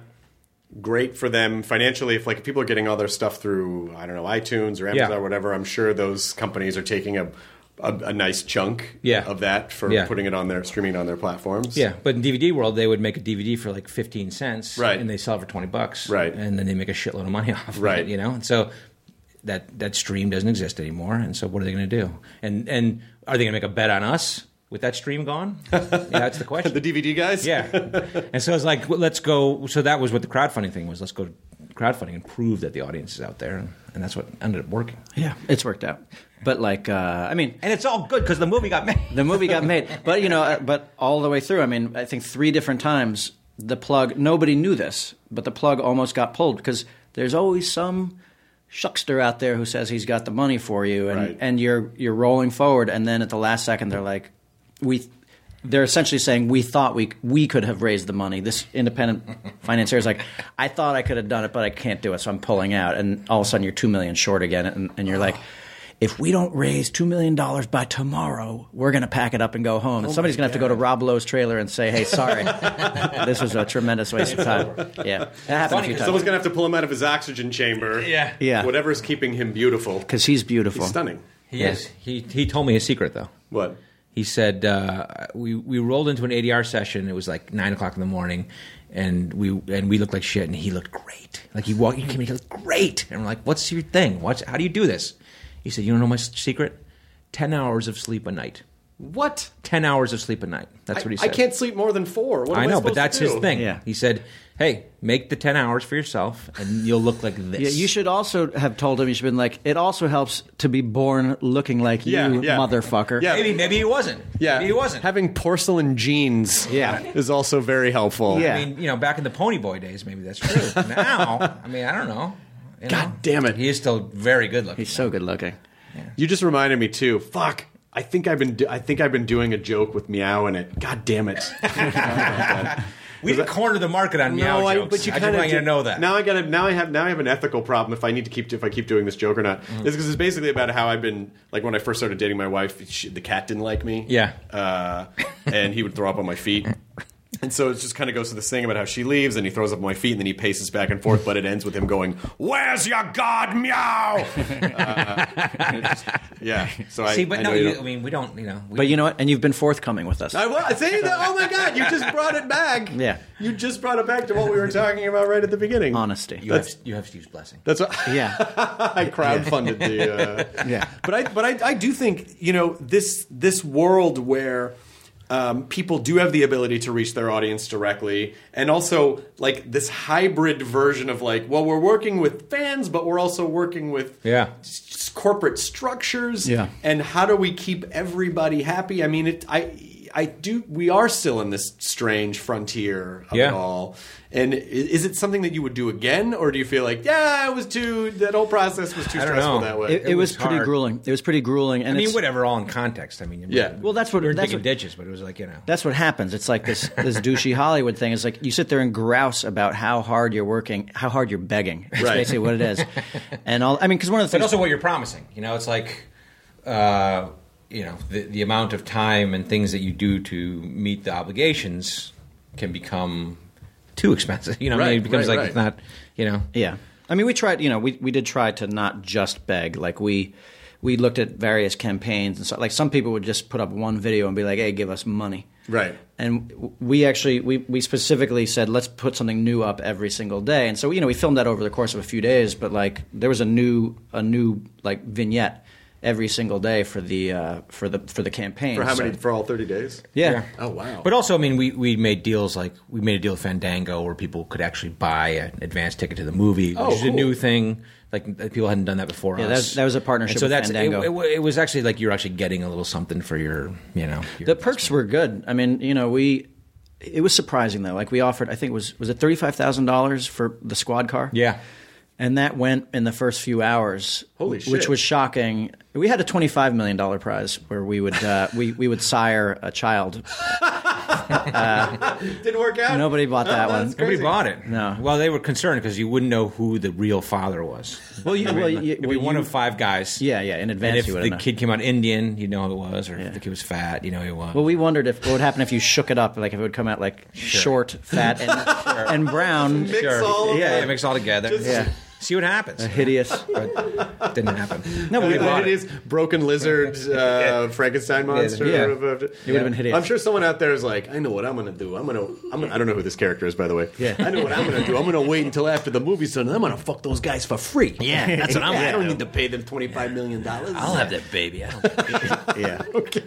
great for them financially if like if people are getting all their stuff through, I don't know, iTunes or Amazon Yeah. or whatever. I'm sure those companies are taking a a, a nice chunk Yeah. of that for Yeah. putting it on their streaming it on their platforms. Yeah, but in D V D world, they would make a D V D for like fifteen cents, Right. And they sell it for twenty bucks, Right. And then they make a shitload of money off, Right. of it, you know. And so that that stream doesn't exist anymore. And so what are they going to do? And and are they going to make a bet on us with that stream gone? Yeah, that's the question. The D V D guys? Yeah, and so it's like well, let's go. So that was what the crowdfunding thing was. Let's go to crowdfunding and prove that the audience is out there, and, and that's what ended up working. Yeah, it's worked out. But like, uh, I mean, And it's all good because the movie got made. the movie got made. But you know, uh, but all the way through, I mean, I think three different times the plug. Nobody knew this, but the plug almost got pulled because there's always some shuckster out there who says he's got the money for you, and Right. and you're you're rolling forward, and then at the last second they're like, we. They're essentially saying we thought we we could have raised the money. This independent financier is like, I thought I could have done it, but I can't do it, so I'm pulling out. And all of a sudden, you're two million short again, and, and you're like, if we don't raise two million dollars by tomorrow, we're going to pack it up and go home. And somebody's going to have to go to Rob Lowe's trailer and say, hey, sorry, this was a tremendous waste of time. Yeah, it happened a few times Someone's going to have to pull him out of his oxygen chamber. Yeah. Yeah. Whatever's keeping him beautiful. because he's beautiful. He's stunning. He is. He he told me his secret though. What? He said uh, we we rolled into an A D R session. It was like nine o'clock in the morning, and we and we looked like shit, and he looked great. Like he walked, he came, in, he looked great, and we're like, "What's your thing? What's how do you do this?" He said, "You don't know my secret? Ten hours of sleep a night. What? Ten hours of sleep a night. That's I, what he I said. can't sleep more than four. What am I I know, supposed but that's to do? his thing. Yeah. He said, "Hey, make the ten hours for yourself, and you'll look like this." Yeah, you should also have told him. You should have been like, it also helps to be born looking like Yeah, you, yeah. motherfucker. Yeah. Maybe maybe he wasn't. Yeah. Maybe he wasn't. Having porcelain jeans Yeah. is also very helpful. Yeah. I mean, you know, back in the Pony Boy days, maybe that's true. Now, I mean, I don't know. You know, God damn it. he is still very good looking. He's so good looking. You just reminded me too. Fuck. I think I've been. Do- I think I've been doing a joke with meow in it. God damn it. We didn't corner the market on meow no, I, jokes. but you I kind just of want you to know that. Now I got to. Now I have. Now I have an ethical problem if I need to keep if I keep doing this joke or not. Mm-hmm. It's because it's basically about how I've been like when I first started dating my wife. She, the cat didn't like me. Yeah. uh, and he would throw up on my feet. And so it just kind of goes to this thing about how she leaves, and he throws up on my feet, and then he paces back and forth. But it ends with him going, "Where's your god, meow?" uh, yeah. So I See, but I no, know you you, don't- I mean, we don't, you know. We, But you know what? And you've been forthcoming with us. I was see that. Oh my God! You just brought it back. Yeah. You just brought it back to what we were talking about right at the beginning. Honesty. you, have, you have Steve's blessing. That's what Yeah. I crowdfunded the. Uh, Yeah. But I but I, I do think you know this this world where. Um, people do have the ability to reach their audience directly, and also like this hybrid version of like, well, we're working with fans, but we're also working with Yeah. s- corporate structures. Yeah. And how do we keep everybody happy? I mean, it. I I do. We are still in this strange frontier of Yeah. it all. And i- is it something that you would do again, or do you feel like, yeah, it was too. That whole process was too I don't stressful know. that way? It, it was, was pretty hard. grueling. It was pretty grueling. And I mean, it's- whatever, all in context. I mean, Yeah. Well, that's what- we were that's digging what- ditches, but it was like, you know. That's what happens. It's like this this douchey Hollywood thing. It's like you sit there and grouse about how hard you're working, how hard you're begging. It's Right. basically what it is. And all I mean, because one of the But things. also what you're promising. You know, it's like, uh, you know, the, the amount of time and things that you do to meet the obligations can become too expensive. You know, Right, I mean, it becomes right, like right. it's not. You know, Yeah. I mean, we tried, you know, we, we did try to not just beg. Like, we we looked at various campaigns and so, like, some people would just put up one video and be like, hey, give us money. Right. And we actually, we, we specifically said, let's put something new up every single day. And so, you know, we filmed that over the course of a few days, but, like, there was a new, a new, like, vignette every single day for the, uh, for the, for the campaign. For how So- many? For all thirty days? Yeah. Yeah. Oh wow. But also, I mean, we, we made deals like we made a deal with Fandango where people could actually buy an advance ticket to the movie, which Oh, is a cool. new thing. Like people hadn't done that before. Yeah, us. that was- that was a partnership And so with that's Fandango. It, it, it was actually like you're actually getting a little something for your, you know. Your The perks were good. I mean, you know, we it was surprising though. Like we offered, I think it was was it thirty five thousand dollars for the squad car? Yeah. And that went in the first few hours. Holy Which shit. was shocking. We had a twenty five million dollar prize where we would uh, we we would sire a child. Didn't work out. Nobody bought that Oh, one. that's Nobody crazy. bought it. No. Well, they were concerned because you wouldn't know who the real father was. Well, you, well, you, It'd be well, one you- of five guys. Yeah, yeah. In And advance, if you would the have known. kid came out Indian, you know who it was, or Yeah. if the kid was fat, you know who it was. Well, we wondered if what would happen if you shook it up, like if it would come out like short, fat, and, and brown. Mix Sure. all of yeah, it. it mix all together. Just- Yeah. See what happens. Hideous. But didn't happen. No, but Uh, we bought it is broken lizard, uh, Frankenstein monster. Yeah. Of- of- It would have been hideous. I'm sure someone out there is like, I know what I'm going to do. I'm going to. I'm gonna, I don't know who this character is, by the way. Yeah. I know what I'm going to do. I'm going to wait until after the movie's done. And I'm going to fuck those guys for free. Yeah, that's what I'm I gonna don't do. need to pay them twenty-five million dollars. I'll have that baby. I don't Yeah.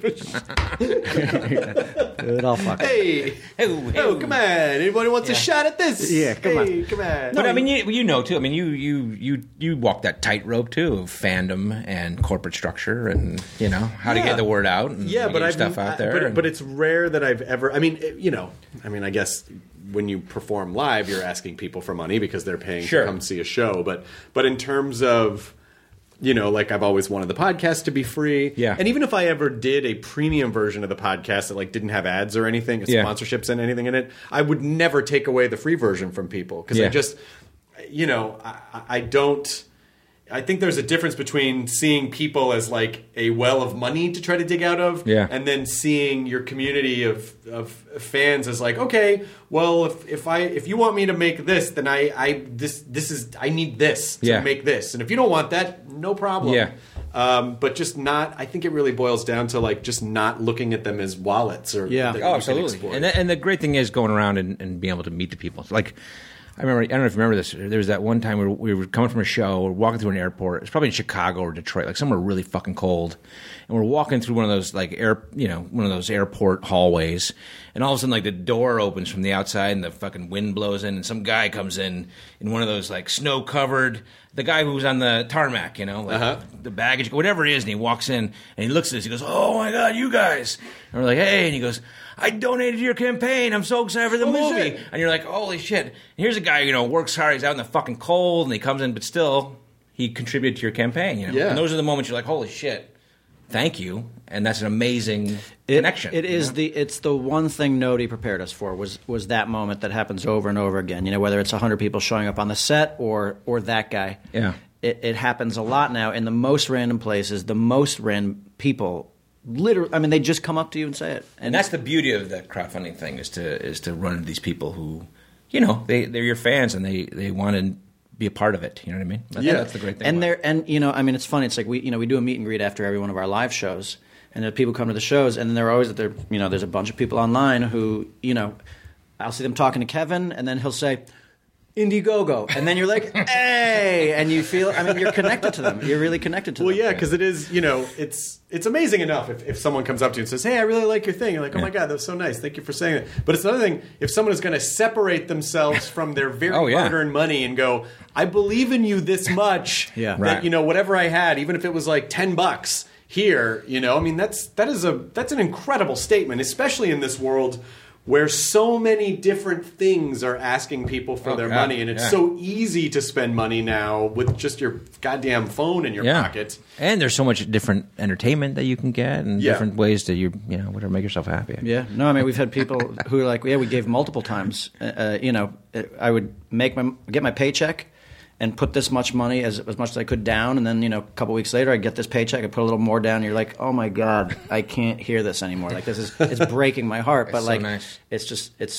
Okay. It all fucked. Hey, Oh, oh, come on! Anybody wants a shot at this? Yeah, come on. Hey, come on. But I mean, you, you know too. I mean, you you you you walk that tightrope too of fandom and corporate structure, and you know how to Yeah. get the word out. And Yeah, get but your I've stuff out there. But, and- but it's rare that I've ever. I mean, it- you know, I mean, I guess when you perform live, you're asking people for money because they're paying Sure. to come see a show. But but in terms of, you know, like I've always wanted the podcast to be free. Yeah. And even if I ever did a premium version of the podcast that like didn't have ads or anything, Yeah. sponsorships and anything in it, I would never take away the free version from people because Yeah. I just, you know, I, I don't. I think there's a difference between seeing people as like a well of money to try to dig out of, Yeah. and then seeing your community of, of fans as like, okay, well, if, if I if you want me to make this, then I, I this this is I need this to Yeah. make this, and if you don't want that, no problem. Yeah. Um, but just not. I think it really boils down to like just not looking at them as wallets or Yeah. that Oh, you can absolutely. exploit. And the, and the great thing is going around and, and being able to meet the people. Like, I remember, I don't know if you remember this. There was that one time we were, we were coming from a show, we were walking through an airport. It's probably in Chicago or Detroit, like somewhere really fucking cold. And we're walking through one of those like air, you know, one of those airport hallways. And all of a sudden, like the door opens from the outside and the fucking wind blows in, and some guy comes in in one of those like snow covered. The guy who was on the tarmac, you know, like Uh-huh. the baggage, whatever it is, and he walks in and he looks at us. He goes, "Oh my god, you guys!" And we're like, "Hey!" And he goes, "I donated to your campaign. I'm so excited for the Holy movie." shit. And you're like, "Holy shit!" And here's a guy, you know, works hard. He's out in the fucking cold, and he comes in, but still, he contributed to your campaign. You know, Yeah. and those are the moments you're like, "Holy shit, thank you!" And that's an amazing It- connection. It you is know? the it's the one thing nobody prepared us for was was that moment that happens over and over again. You know, whether it's a hundred people showing up on the set or or that guy. Yeah. It, it happens a lot now in the most random places, the most random people. Literally, I mean, they just come up to you and say it, And that's the beauty of the crowdfunding thing is to is to run into these people who, you know, they they're your fans and they they want to be a part of it. You know what I mean? That's, Yeah. that's the great thing. and about it. they're and you know, I mean, it's funny. It's like we you know we do a meet and greet after every one of our live shows, and the people come to the shows, and then they're always there. You know, there's a bunch of people online who you know, I'll see them talking to Kevin, and then he'll say, Indiegogo, and then you're like, hey, and you feel, I mean, you're connected to them. You're really connected to Well, them. yeah, because it is, you know, it's it's amazing enough if, if someone comes up to you and says, "Hey, I really like your thing." You're like, "Oh my god, that was so nice. Thank you for saying that." But it's another thing if someone is going to separate themselves from their very Oh, yeah. hard-earned money and go, "I believe in you this much Yeah. that Right. you know whatever I had, even if it was like ten bucks here, you know." I mean, that's that is a that's an incredible statement, especially in this world where so many different things are asking people for Oh, their God, money, and it's yeah. so easy to spend money now with just your goddamn phone in your yeah. pocket. And there's so much different entertainment that you can get and Yeah. different ways to you you know whatever make yourself happy. Yeah, no, I mean we've had people who are like, yeah, we gave multiple times. Uh, uh, you know, I would make my get my paycheck and put this much money as as much as I could down, and then you know a couple weeks later I get this paycheck, I put a little more down. And you're like, oh my god, I can't hear this anymore. Like this is it's breaking my heart. But It's so like nice. it's just it's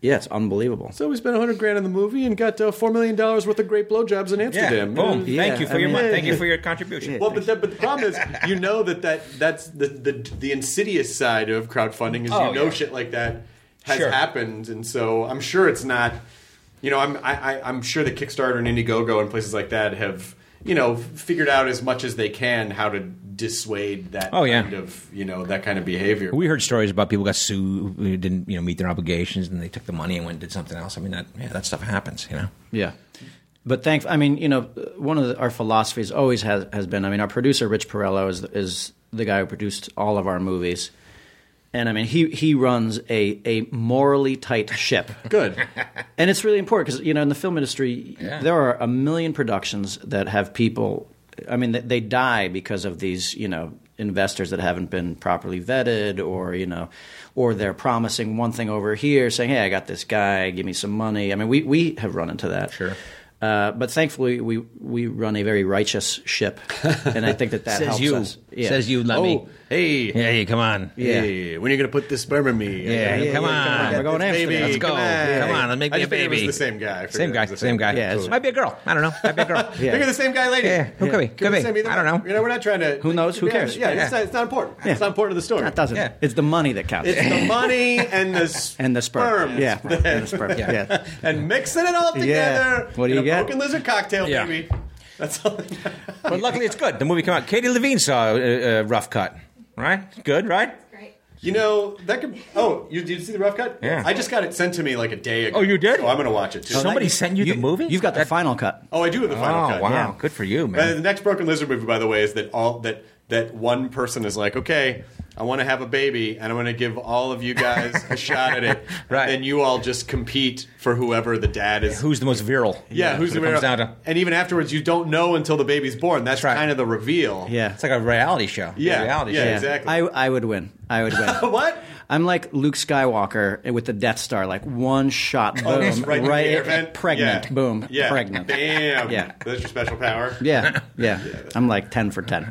Yeah, it's unbelievable. So we spent a hundred grand on the movie and got uh, four million dollars worth of great blowjobs in Yeah, Amsterdam. boom. Yeah, thank you for I your mean- money. Thank you for your contribution. Well, but the, but the problem is, you know that, that that's the, the the insidious side of crowdfunding is Oh, you know yeah. shit like that has Sure. happened, and so I'm sure it's not. You know, I'm I, I, I'm sure that Kickstarter and Indiegogo and places like that have you know figured out as much as they can how to dissuade that Oh, yeah. kind of you know that kind of behavior. We heard stories about people got sued who didn't, you know, meet their obligations, and they took the money and went and did something else. I mean, that yeah, that stuff happens, you know. Yeah. But thank, I mean, you know, one of the, our philosophies always has has been. I mean, our producer Rich Perello is is the guy who produced all of our movies, and I mean, he he runs a a morally tight ship. Good. And it's really important because, you know, in the film industry, Yeah. there are a million productions that have people, I mean, they, they die because of these, you know, investors that haven't been properly vetted, or, you know, or they're promising one thing over here, saying, hey, I got this guy, give me some money. I mean, we, we have run into that. Sure. Uh, but thankfully, we we run a very righteous ship, and I think that that Says helps you. us. Yeah. Says you, let Oh, me. hey, Hey, come on. Yeah. hey, when are you going to put this sperm in me? Yeah, yeah, come yeah, on. come on. We're going This Amsterdam. baby, Let's go. Come on, Come on, let's make I me a just figured baby. It was the same guy. I figured Same it guy. was the Same guy. Yeah, it's- Might be a girl. I don't know. Might be a girl. Yeah. Think of the same guy, lady. Yeah, who could be? Could Could be be. the same either I don't way. know. You know, we're not trying to. Who knows? Who Yeah, cares? Yeah, Yeah. It's, not, it's not important. Yeah. It's not important to the story. That doesn't. Yeah. It's the money that counts. It's the money and the s- and the sperm. sperm. Yeah, and the sperm. Yeah. Yeah. and mixing it all together. Yeah. What do in you a get? Broken Lizard cocktail, Yeah. baby. That's all. But luckily, it's good. The movie came out. Katie Levine saw a, a rough cut. Right? Good, right? You know that could. Oh, you did you see the rough cut? Yeah. I just got it sent to me like a day ago. Oh, you did? So I'm going to watch it too. Somebody sent you, the movie? You've got the That- final cut. Oh, I do have the final Oh, cut. wow. yeah. Good for you, Uh, man. the next Broken Lizard movie, by the way, is that all that that one person is like, okay, I want to have a baby, and I'm going to give all of you guys a shot at it, Right. and you all just compete for whoever the dad is. Who's the most virile? yeah, who's When the it comes winner? down to. And even afterwards, you don't know until the baby's born. That's, That's right. kind of the reveal. Yeah. It's like a reality show. Yeah, A reality yeah, show. exactly. I, I would win. I would win. What? I'm like Luke Skywalker with the Death Star, like one shot, boom, Oh, just right, in the air vent? pregnant, Yeah. boom, Yeah. pregnant. Bam. Yeah. That's your special power. Yeah, yeah. I'm like ten for ten.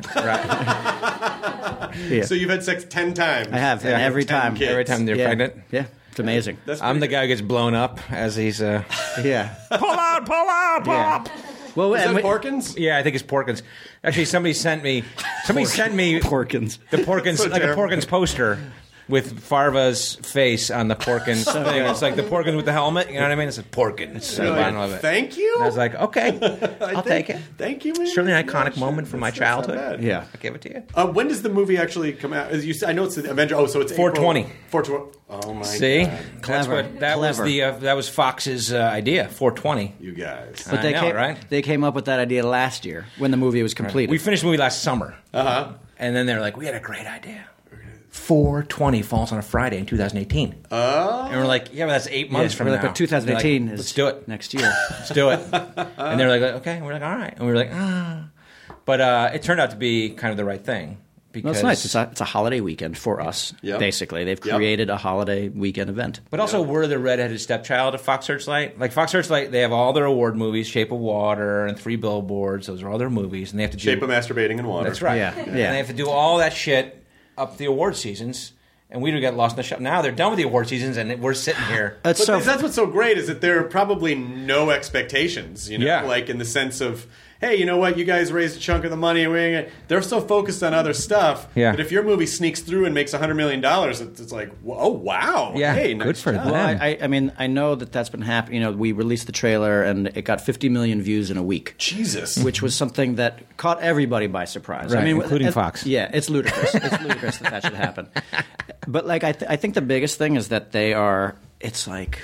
Yeah. So you've had sex ten times. I have, Yeah. and every ten time, kids. Every time they're yeah, pregnant. yeah, it's amazing. That's I'm the pretty guy who gets blown up as he's. Uh, Yeah, pull out, pull out, pull yeah. out. Well, good. Is and that we- Porkins? Yeah, I think it's Porkins. Actually, somebody sent me. Somebody sent me Porkins. the Porkins, So like a terrible. Porkins poster with Farva's face on the Porkins thing. It's like the Porkins with the helmet. You know what I mean? It's a Porkins. It's You're the like, bottom of it. Thank you. And I was like, okay, I I'll think- take it. Thank you, man. Certainly an iconic Yeah, sure. moment from my That's- that's not childhood. bad. Yeah. I give it to you. Uh, when does the movie actually come out? As you said, I know it's the Avenger. Oh, so it's four twenty. April, four twenty. Oh my See, god, that's Clever. what that was Clever. the uh, that was Fox's uh, idea. four twenty. you guys. But I they know, came, right? They came up with that idea last year when the movie was completed. We finished the movie last summer, Uh huh. and then they were like, "We had a great idea." four twenty falls on a Friday in twenty eighteen. Oh. And we're like, yeah, but that's eight Yeah, months from we're like, now. but twenty eighteen They're like, is let's do it. next year. Let's do it. And they were like, okay. And we're like, all right. And we were like, ah. But uh, it turned out to be kind of the right thing. Because, No, it's nice. It's a, it's a holiday weekend for us, Yep. basically. They've Yep. created a holiday weekend event. But also, we're the redheaded stepchild of Fox Searchlight. Like Fox Searchlight, they have all their award movies, Shape of Water and Three Billboards. Those are all their movies, and they have to do. Shape of masturbating in water. That's right. Yeah, And yeah. they have to do all that shit up the award seasons, and we don't get lost in the shop. Now they're done with the award seasons, and we're sitting here. It's But so that's what's so great is that there are probably no expectations, you know, Yeah. like in the sense of, hey, you know what, you guys raised a chunk of the money. We're gonna, they're so focused on other stuff Yeah. that if your movie sneaks through and makes one hundred million dollars, it's, it's like, oh, wow. Yeah, hey, good nice for job. them. Well, I, I, I mean, I know that that's been happening. You know, we released the trailer and it got fifty million views in a week, Jesus. which was something that caught everybody by surprise. Right, I mean, including and- Fox. Yeah, it's ludicrous. It's ludicrous that that should happen. But like, I, th- I think the biggest thing is that they are. It's like,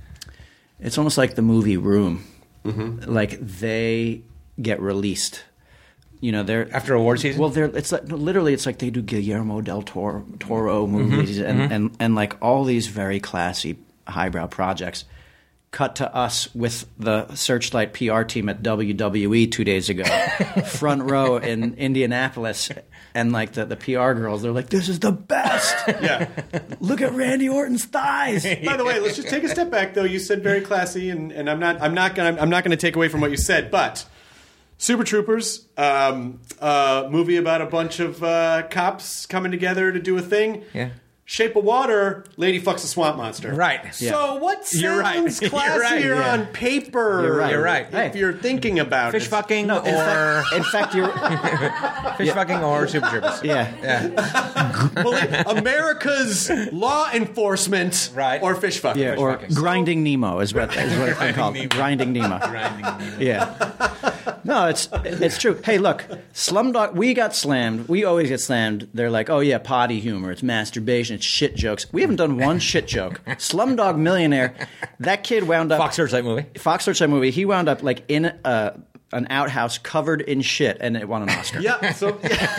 it's almost like the movie Room. Mm-hmm. Like they get released. You know, they're After award season? Well, they're it's like literally it's like they do Guillermo del Toro, Toro Mm-hmm. movies and, and and like all these very classy highbrow projects. Cut to us with the Searchlight P R team at W W E two days ago, front row in Indianapolis, and like the, the P R girls, they're like, "This is the best! Yeah. Look at Randy Orton's thighs." By the way, let's just take a step back, though. You said very classy, and, and I'm not, I'm not gonna, I'm not gonna take away from what you said, but Super Troopers, um, uh, movie about a bunch of uh, cops coming together to do a thing. Yeah. Shape of Water, lady fucks a swamp monster. Right. So what sounds You're right. classier You're right, yeah. on paper? You're right. You're right. If Hey. you're thinking about Fish it. fucking No, in or fact, in fact, you're fish fucking or Super Troopers. yeah. Yeah. Well, America's law enforcement Right. or fish fucking. Yeah, or fucking. grinding Nemo is what is what it's been called. Nemo. Grinding Nemo. Grinding Nemo. Yeah. No, it's it's true. Hey, look, Slumdog. We got slammed. We always get slammed. They're like, oh yeah, potty humor. It's masturbation. It's shit jokes. We haven't done one shit joke. Slumdog Millionaire. That kid wound up Fox Searchlight movie. Fox Searchlight movie. He wound up like in a, an outhouse covered in shit, and it won an Oscar. Yeah, so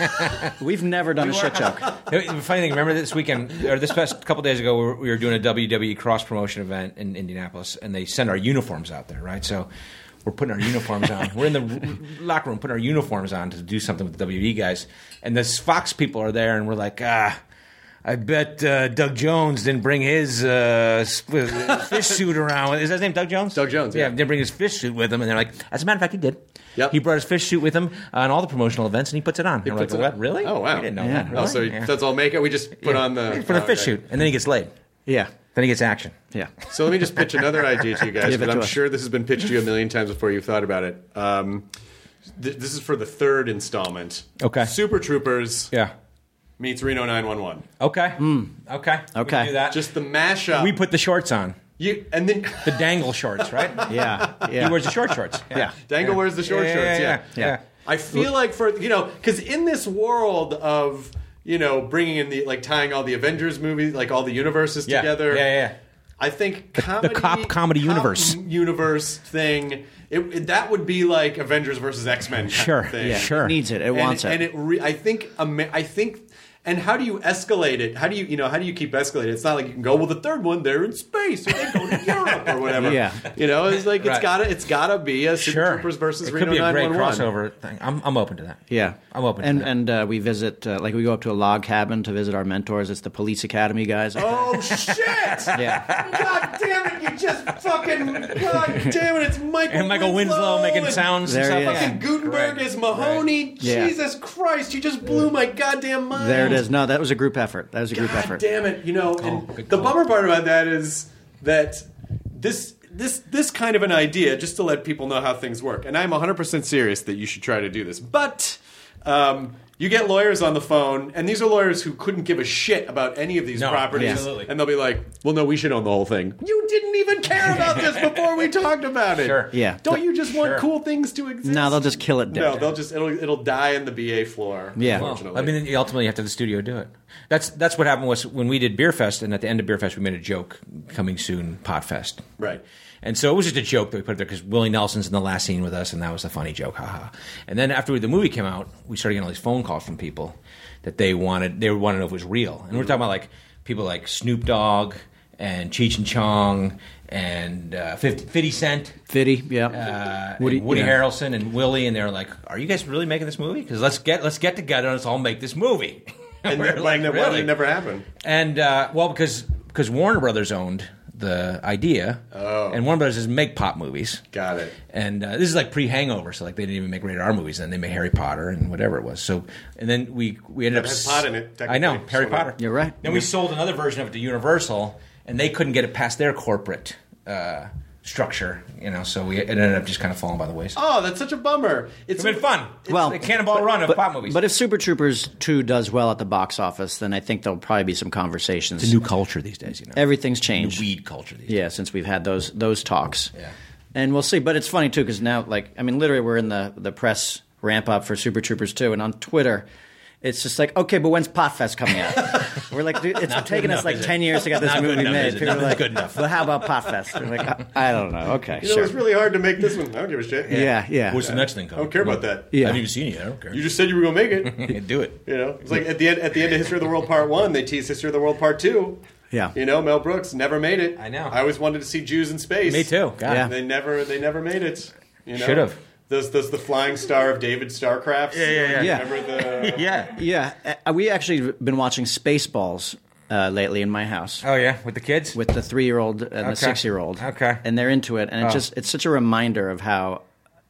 We've never done a shit joke. The funny thing, remember this weekend, or this past couple days ago, we were, we were doing a W W E cross promotion event in Indianapolis, and they send our uniforms out there, right? So we're putting our uniforms on. We're in the locker room putting our uniforms on to do something with the W W E guys, and the Fox people are there, and we're like, ah. I bet uh, Doug Jones didn't bring his uh, sp- fish suit around. Is that his name, Doug Jones? Doug Jones, yeah. didn't bring his fish suit with him. And they're like, as a matter of fact, he did. Yep. He brought his fish suit with him on all the promotional events, and he puts it on. And we're like, puts it what, on. really? Oh, wow. We didn't know Yeah. that. oh, Really? so Yeah. that's all makeup. We just put Yeah. on the For the oh, fish okay. suit, and then he gets laid. Yeah. Then he gets action. Yeah. So let me just pitch another idea to you guys, Give it because to I'm us. sure this has been pitched to you a million times before you've thought about it. Um, th- this is for the third installment. Okay. Super Troopers Yeah. meets Reno nine one one. Okay. Okay. We Okay. can do that. Just the mashup. we put the shorts on. you and then The dangle shorts, right? Yeah. Yeah. He wears the short shorts. Yeah. Dangle wears the short Yeah, shorts. yeah, Yeah. yeah, yeah. I feel like for you know because in this world of you know bringing in the like tying all the Avengers movies like all the universes Yeah. together. Yeah, yeah. I think comedy, cop comedy cop universe. universe thing. It, it- that would be like Avengers versus X Men. Sure. Thing. Yeah. Sure. It needs it. It and, wants it. And it, re- I think, Ama- I think, and how do you escalate it? How do you, you know, how do you keep escalating? It's not like you can go, well, the third one, they're in space, or they go to Europe, or whatever. Yeah. You know, it's like it's Right. gotta, it's gotta be a Super Sure. Troopers versus it could Reno be a great nine one one. crossover thing. I'm, I'm open to that. Yeah, I'm open to and that. and uh, we visit uh, like we go up to a log cabin to visit our mentors. It's the police academy guys. Oh shit! Yeah, God damn it! You just fucking God damn it! It's Michael And Michael Winslow, making and sounds There and he stuff is. like Fucking that. Gutenberg Right. is Mahoney. Yeah. Jesus Christ! You just blew my goddamn mind. there it is. No, that was a group effort. That was a group God effort. damn it! You know, and good the call. bummer part about that is that this this this kind of an idea, just to let people know how things work, and I'm one hundred percent serious that you should try to do this, but. Um, you get lawyers on the phone, and these are lawyers who couldn't give a shit about any of these No, properties, absolutely. and they'll be like, "Well, no, we should own the whole thing." You didn't even care about this before we talked about it. Sure. Yeah. Don't you just want Sure. cool things to exist? No, they'll just kill it dead. No, they'll just it'll it'll die in the B A floor. Yeah. Well, unfortunately. I mean, you ultimately have to have the studio do it. That's that's what happened was when we did Beer Fest, and at the end of Beer Fest, we made a joke, coming soon, Pot Fest. right. And so it was just a joke that we put there because Willie Nelson's in the last scene with us, and that was a funny joke, haha. And then after the movie came out, we started getting all these phone calls from people that they wanted they wanted to know if it was real. And we're talking about like people like Snoop Dogg and Cheech and Chong and uh, fifty Cent. Fitty, yeah. Uh, Woody- and Woody yeah. Harrelson and Willie, and they're like, "Are you guys really making this movie? Because let's get let's get together and let's all make this movie." And We're then, like, why did really? it never happen? And uh, well, because because Warner Brothers owned the idea, Oh. and Warner Brothers doesn't make pop movies. Got it. And uh, this is like pre-Hangover, so like they didn't even make rated R movies. Then they made Harry Potter and whatever it was. So and then we we ended That up has pot in it, I know technically. Harry So Potter. You're right. Then we sold another version of it to Universal, and they couldn't get it past their corporate uh, structure. You know, so we it ended up just kind of falling by the wayside. Oh, that's such a bummer. It's It's been fun. It's Well, the cannonball run of but, pop movies. but if Super Troopers two does well at the box office, then I think there'll probably be some conversations. it's a new culture these days. You know, Everything's new changed. weed culture these Yeah, since we've had those those talks. Yeah. And we'll see. But it's funny, too, because now, like, I mean, literally we're in the, the press ramp-up for Super Troopers two, and on Twitter, it's just like, okay, but when's Potfest coming out? We're like, dude, it's Not taken good us enough, like is it? ten years to get this Not good movie enough, made. is it? People are Nothing's like, good enough. Well, how about Potfest? We're like, I, I don't know. Okay, You know, sure. it's really hard to make this one. I don't give a shit. yeah, yeah. What's the next thing I coming? don't care about that. Yeah. I haven't even seen it. I don't care. You just said you were going to make it. do it. You know, it's like at the end at the end of History of the World Part One, they teased History of the World Part Two. Yeah. You know, Mel Brooks never made it. I know. I always wanted to see Jews in space. Me too. God. Yeah. They never they never made it. You know? Should've. Does does the flying star of David Starcraft? Yeah, yeah, yeah. Yeah. Remember the Yeah. Yeah, uh, we actually been watching Spaceballs uh, lately in my house. Oh yeah, with the kids. With the three-year-old and Okay. the six-year-old, Okay. and they're into it, and Oh. it's just it's such a reminder of how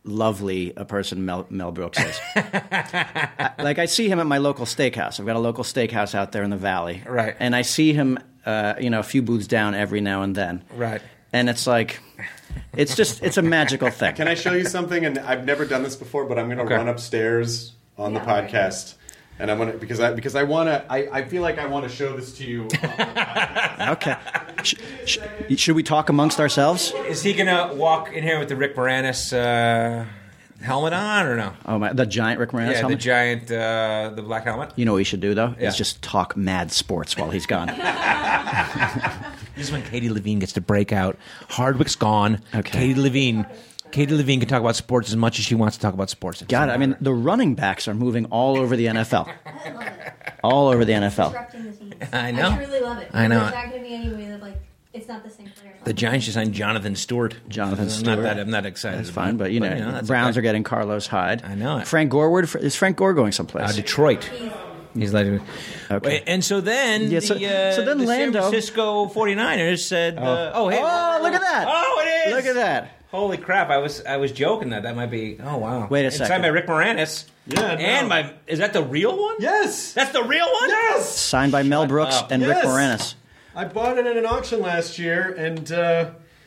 lovely a person Mel, Mel Brooks is. I, like I see him at my local steakhouse. I've got a local steakhouse out there in the valley, Right. And I see him, uh, you know, a few booths down every now and then, Right. And it's like, it's just, it's a magical thing. Can I show you something? And I've never done this before, but I'm going to Okay. run upstairs on the podcast, and I'm going to because I because I want to. I, I feel like I want to show this to you. Okay. Sh- sh- should we talk amongst ourselves? Is he gonna walk in here with the Rick Moranis uh, helmet on or no? Oh my, the giant Rick Moranis Yeah, helmet? the giant, uh, the black helmet. You know what he should do, though? Yeah. Is just talk mad sports while he's gone. This is when Katie Levine gets to break out. Hardwick's gone. Okay. Katie Levine. Katie Levine can talk about sports as much as she wants to talk about sports. God, I mean, the running backs are moving all over the N F L. All over the N F L. Disrupting the teams. I know. I truly love it. I know. It's not going to be any way that, like, it's not the same player. The Giants just signed Jonathan Stewart. Jonathan I'm Stewart. Not that, I'm not excited. That's about fine, it, but you know, that's Browns okay. are getting Carlos Hyde. I know it. Frank Gorwood, is Frank Gore going someplace? Uh, Detroit. He's like, Okay. Wait, and so then, Yeah, so- the, uh, so then the Lando- San Francisco forty-niners said, uh, "Oh, hey, Oh, look at that. Oh, it is! Look at that. Holy crap! I was I was joking that that might be. Oh wow! Wait a it's second. signed by Rick Moranis. Yeah, and no. by is that the real one? Yes. That's the real one. Yes. Signed by Mel Brooks up. and Rick Yes. Moranis. I bought it at an auction last year, and uh,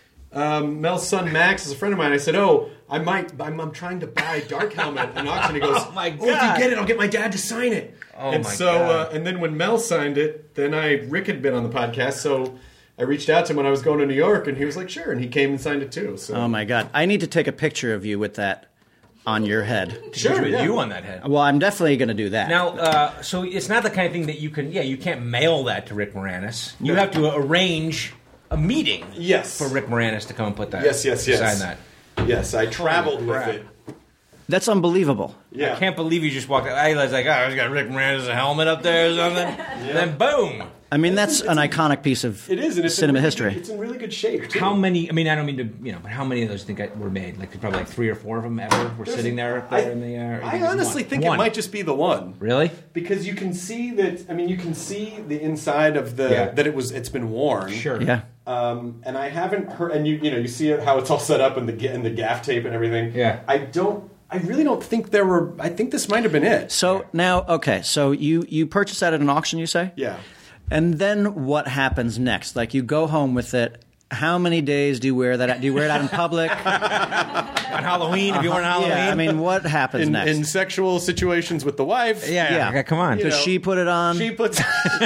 um, Mel's son Max is a friend of mine. I said, "Oh, I might. I'm, I'm trying to buy a dark helmet at an auction." He goes, Oh, my Oh, if God. you get it, I'll get my dad to sign it." Oh, and my so, God. Uh, and then when Mel signed it, then I Rick had been on the podcast, so I reached out to him when I was going to New York, and he was like, "Sure," and he came and signed it too. So, Oh my God! I need to take a picture of you with that on your head. sure, With yeah. you on that head. Well, I'm definitely going to do that. Now, uh, so it's not the kind of thing that you can. Yeah, you can't mail that to Rick Moranis. You have to arrange a meeting. Yes. For Rick Moranis to come and put that. Yes, yes, yes. Sign that. Yes, I traveled with crap. it. That's unbelievable. Yeah, I can't believe you just walked out. I was like, oh, I just got Rick Moranis' helmet up there or something. Then boom. I mean, that's an iconic piece of It is, and it's cinema in really history. Good, it's in really good shape. Too. How many? I mean, I don't mean to, you know, but how many of those think I, were made? Like probably like three or four of them ever were sitting there up there I, in the. Uh, or you I think it's honestly one? think One. it might just be the one. Really? Because you can see that. I mean, you can see the inside of the Yeah. that it was. It's been worn. Sure. Yeah. Um, and I haven't heard. And you, you know, you see it, how it's all set up and the ga- and the gaff tape and everything. Yeah. I don't. I really don't think there were. I think this might have been it. So now, okay, so you you purchase that at an auction, you say? Yeah. And then what happens next? Like you go home with it. How many days do you wear that? Do you wear it out in public? On Halloween, if you were on Halloween. Yeah, I mean, what happens In, next? in sexual situations with the wife. yeah, yeah. okay, come on. You Does know, she put it on? She puts.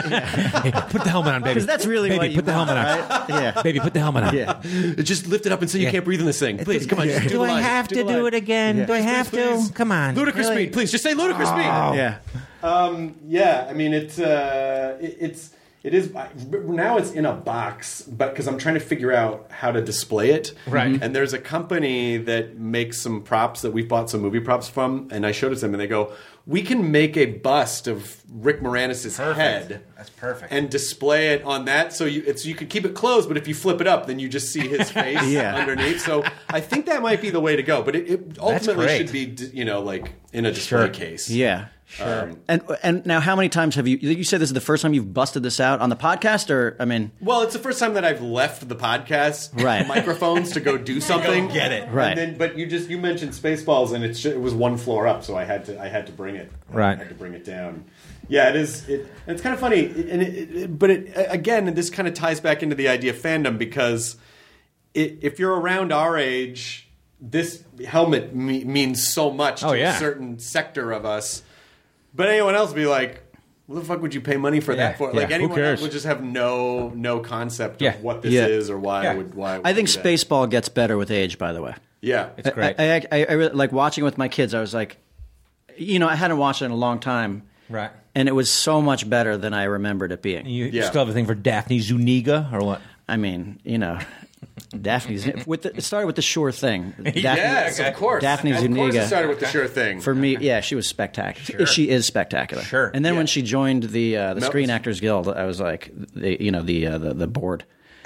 Hey, put the helmet on, baby. Because that's really baby, what you put the want, helmet on. right? Yeah. Baby, put the helmet on. Yeah. Just lift it up and say you Yeah. can't breathe in this thing. Please, come on. Just do, Do the I line. have do to the do line. it again? Yeah. Do I Please, have please. to? Come on. Ludicrous Really? speed, please. Just say ludicrous speed. Yeah. Um, yeah, I mean it's uh, it, it's it is I- now it's in a box, but because I'm trying to figure out how to display it. Right. And there's a company that makes some props that we've bought some movie props from, and I showed it to them, and they go, "We can make a bust of Rick Moranis' head." That's perfect. And display it on that, so you it's you could keep it closed, but if you flip it up, then you just see his face Yeah. underneath. So I think that might be the way to go, but it, it ultimately great. should be d- you know like in a display Sure. case. Yeah. Sure. And and now, how many times have you? You said this is the first time you've busted this out on the podcast, or I mean, Well, it's the first time that I've left the podcast Right. microphones to go do something. get it. Right. And then, but you just you mentioned Spaceballs, and it's ju- it was one floor up, so I had to I had to bring it. Right. I had to bring it down. Yeah, it is. It, and it's kind of funny, and it, it, but it again, this kind of ties back into the idea of fandom because it, if you're around our age, this helmet me, means so much Oh, to yeah. a certain sector of us. But anyone else would be like, what the fuck would you pay money for Yeah, that for? yeah, Like who anyone cares? else would just have no no concept Yeah. of what this Yeah. is or why Yeah. I would why. I, would I think do that. Spaceball gets better with age. By the way, Yeah, It's great. I, I, I, I really, like watching it with my kids. I was like, you know, I hadn't watched it in a long time, Right. and it was so much better than I remembered it being. You Yeah. still have a thing for Daphne Zuniga or what? I mean, you know, Daphne's with the, it started with the Sure Thing. Daphne, yes, of course. Daphne of course, Zuniga. it started with the sure thing. For me, yeah, she was spectacular. Sure. She is spectacular. Sure. And then Yeah. when she joined the uh, the Mel- Screen Actors Guild, I was like, the, you know, the uh, the, the board.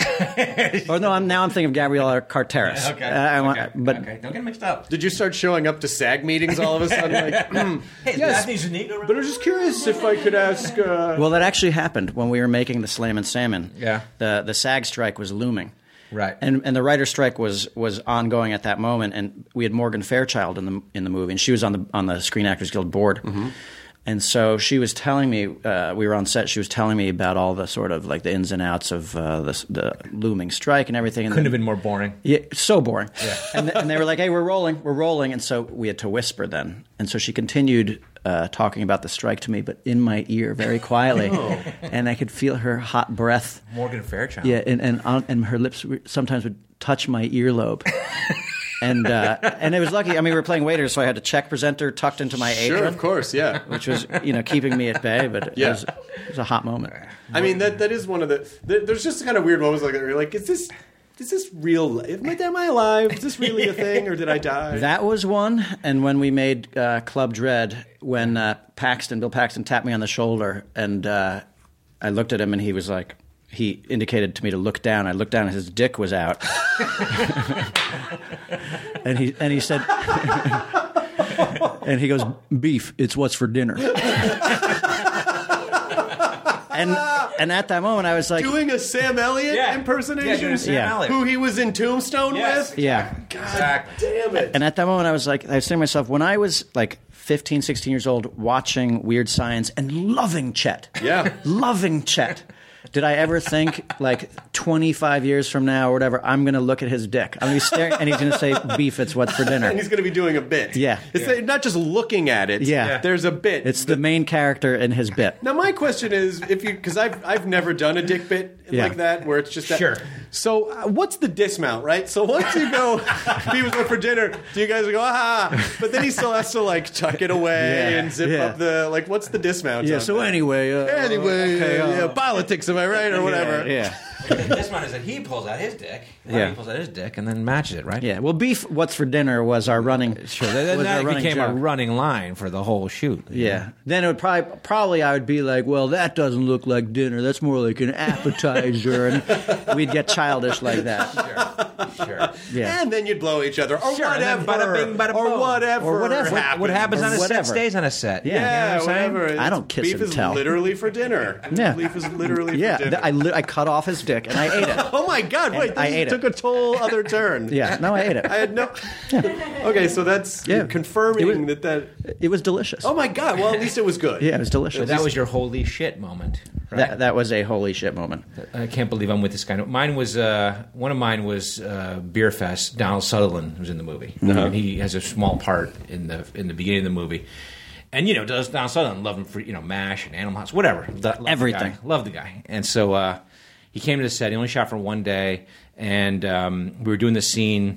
Or no, I'm now I'm thinking of Gabriella Carteris. Okay. Uh, I want- okay. but okay. Don't get mixed up. Did you start showing up to SAG meetings all of a sudden? Like, hmm, Hey, yes, Daphne Zuniga. but I was just curious if I could ask. Uh, well, that actually happened when we were making the Slam and Salmon. Yeah. The the SAG strike was looming. Right. And and the writer's strike was was ongoing at that moment, and we had Morgan Fairchild in the in the movie, and she was on the on the Screen Actors Guild board. Mm-hmm. And so she was telling me, uh, we were on set, she was telling me about all the sort of like the ins and outs of uh, the, the looming strike and everything. And Couldn't then, have been more boring. Yeah, so boring. Yeah. and, th- and they were like, hey, we're rolling, we're rolling. And so we had to whisper then. And so she continued uh, talking about the strike to me, but in my ear very quietly. Oh. And I could feel her hot breath. Morgan Fairchild. Yeah, and, and, on, and her lips sometimes would touch my earlobe. And uh, and it was lucky. I mean, we were playing waiters, so I had a check presenter tucked into my apron. Sure, of course, yeah. Which was, you know, keeping me at bay, but it, yeah. was, it was a hot moment. I mean, that that is one of the... There's just kind of weird moments like that where you're like, is this... Is this real? Am I, am I alive? Is this really a thing, or did I die? That was one. And when we made uh, Club Dread, when uh, Paxton, Bill Paxton, tapped me on the shoulder, and uh, I looked at him, and he was like, he indicated to me to look down. I looked down, and his dick was out. and he and he said, and he goes, "Beef, it's what's for dinner." And and at that moment, I was like, doing a Sam Elliott Yeah. impersonation, Yeah, doing a Sam Yeah. Elliott. who he was in Tombstone Yes. with. yeah. God damn it! And at that moment, I was like, I was saying to myself, when I was like fifteen, sixteen years old, watching Weird Science and loving Chet, Yeah. loving Chet. Did I ever think, like, twenty-five years from now or whatever, I'm going to look at his dick? I'm going to be staring, and he's going to say, "Beef, it's what's for dinner." And he's going to be doing a bit. Yeah. It's like not just looking at it. Yeah. Yeah. There's a bit. It's the main character in his bit. Now my question is, if you, because I've I've never done a dick bit Yeah. like that where it's just that. Sure. So uh, what's the dismount, right? So once you go, he was what for dinner. Do you guys go ah? But then he still has to like tuck it away Yeah. and zip Yeah. up the like. What's the dismount? Yeah, on so that? anyway. Uh, Anyway, okay, uh, uh, yeah, politics, am I right, or whatever? Yeah. This one is that he pulls out his dick. Yeah. He pulls out his dick and then matches it, right? Yeah. Well, Beef, what's for dinner was our running. Sure. That, was our that running became a joke. running line for the whole shoot. Yeah. Then it would probably probably I would be like, well, that doesn't look like dinner. That's more like an appetizer, and we'd get childish like that. Sure. Sure. Yeah. And then you'd blow each other, or Sure, and then whatever, bada bing, bada or boom. whatever, Or whatever. happens. What happens on a Whatever. set stays on a set. Yeah. You know Yeah, what I'm saying? whatever. I don't kiss Beef and is tell. literally for dinner. Yeah. Beef is literally Yeah. for th- dinner. I li- I cut off his dick and I ate it. Oh my God! Wait, I this ate it. took a total other turn. Yeah. No, I ate it. I had no. Okay, so that's Yeah. confirming It was- that that. It was delicious. Oh my God! Well, at least it was good. Yeah, it was delicious. So that was your holy shit moment. Right? that, that was a holy shit moment. I can't believe I'm with this guy. Mine was uh, one of mine was uh, Beer Fest. Donald Sutherland was in the movie, and he has a small part in the in the beginning of the movie. And you know, does Donald Sutherland love him for you know MASH and Animal House, whatever, love Everything. The guy. Love the guy. And so uh, he came to the set. He only shot for one day, and um, we were doing the scene.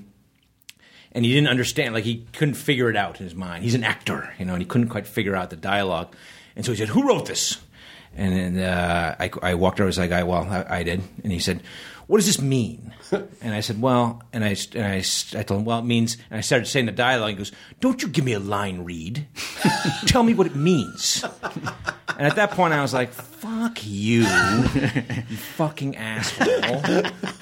And he didn't understand, like he couldn't figure it out in his mind. He's an actor, you know, and he couldn't quite figure out the dialogue. And so he said, "Who wrote this?" And then uh, I, I walked over, I was like, I, well, I, I did. And he said, "What does this mean?" And I said, well, and I, and I, I told him, well, it means, and I started saying the dialogue. He goes, "Don't you give me a line read. Tell me what it means." And at that point, I was like, fuck you, you fucking asshole.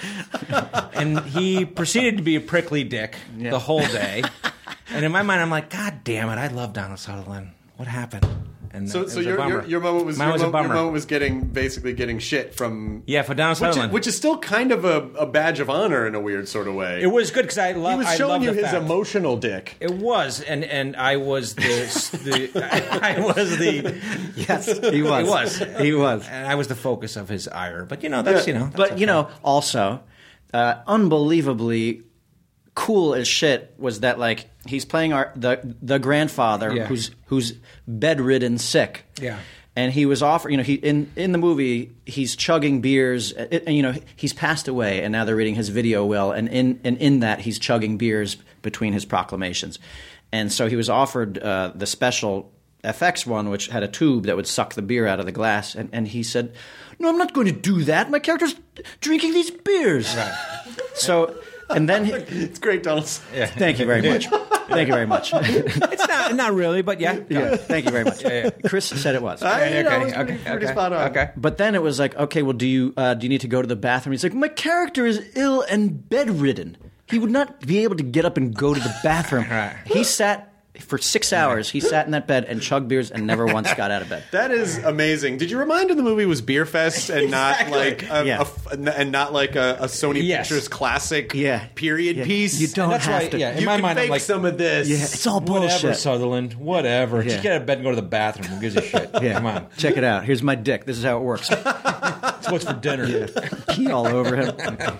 And he proceeded to be a prickly dick Yeah. the whole day. And in my mind, I'm like, God damn it, I love Donald Sutherland. What happened? And So, it so was a your, bummer. your your moment was, Mine your, was a mo- bummer. your moment was getting basically getting shit from Yeah, for Donald which is, Sutherland. which is still kind of a, a badge of honor in a weird sort of way. It was good because I love. he was I showing love you the his fact. emotional dick. It was, and and I was the the I, I was the Yes, he was. He was. He was. and I was the focus of his ire. But you know that's you know. That's But you know, also, uh, unbelievably cool as shit was that like he's playing our the the grandfather Yeah. who's who's bedridden sick. Yeah. And he was offered, you know, he in, in the movie he's chugging beers, and, and you know he's passed away, and now they're reading his video will, and in and in that he's chugging beers between his proclamations, and so he was offered uh, the special F X one, which had a tube that would suck the beer out of the glass, and, and he said, "No, I'm not going to do that. My character's drinking these beers." Right. So, and then he, It's great, Donald. Yeah. thank you very much. Thank you very much. It's not not really, but yeah. Yeah, thank you very much. Chris said it was. I, you know, okay, it was pretty, okay, pretty okay, spot on. okay. But then it was like, okay, well, do you uh, do you need to go to the bathroom? He's like, my character is ill and bedridden. He would not be able to get up and go to the bathroom. Right. He sat For six hours, he sat in that bed and chugged beers and never once got out of bed. That is amazing. Did you remind him the movie was Beer Fest and not Exactly. like a, Yeah. a, and not like a, a Sony Yes. Pictures classic Yeah. period Yeah. piece? You don't That's have why, to. yeah, in You my can mind, fake I'm like, some of this. Yeah, it's all whatever, bullshit. Sutherland, whatever. Yeah. Just get out of bed and go to the bathroom. Who gives a shit? Yeah. Come on. Check it out. Here's my dick. This is how it works. It's what's for dinner. Pee all over him.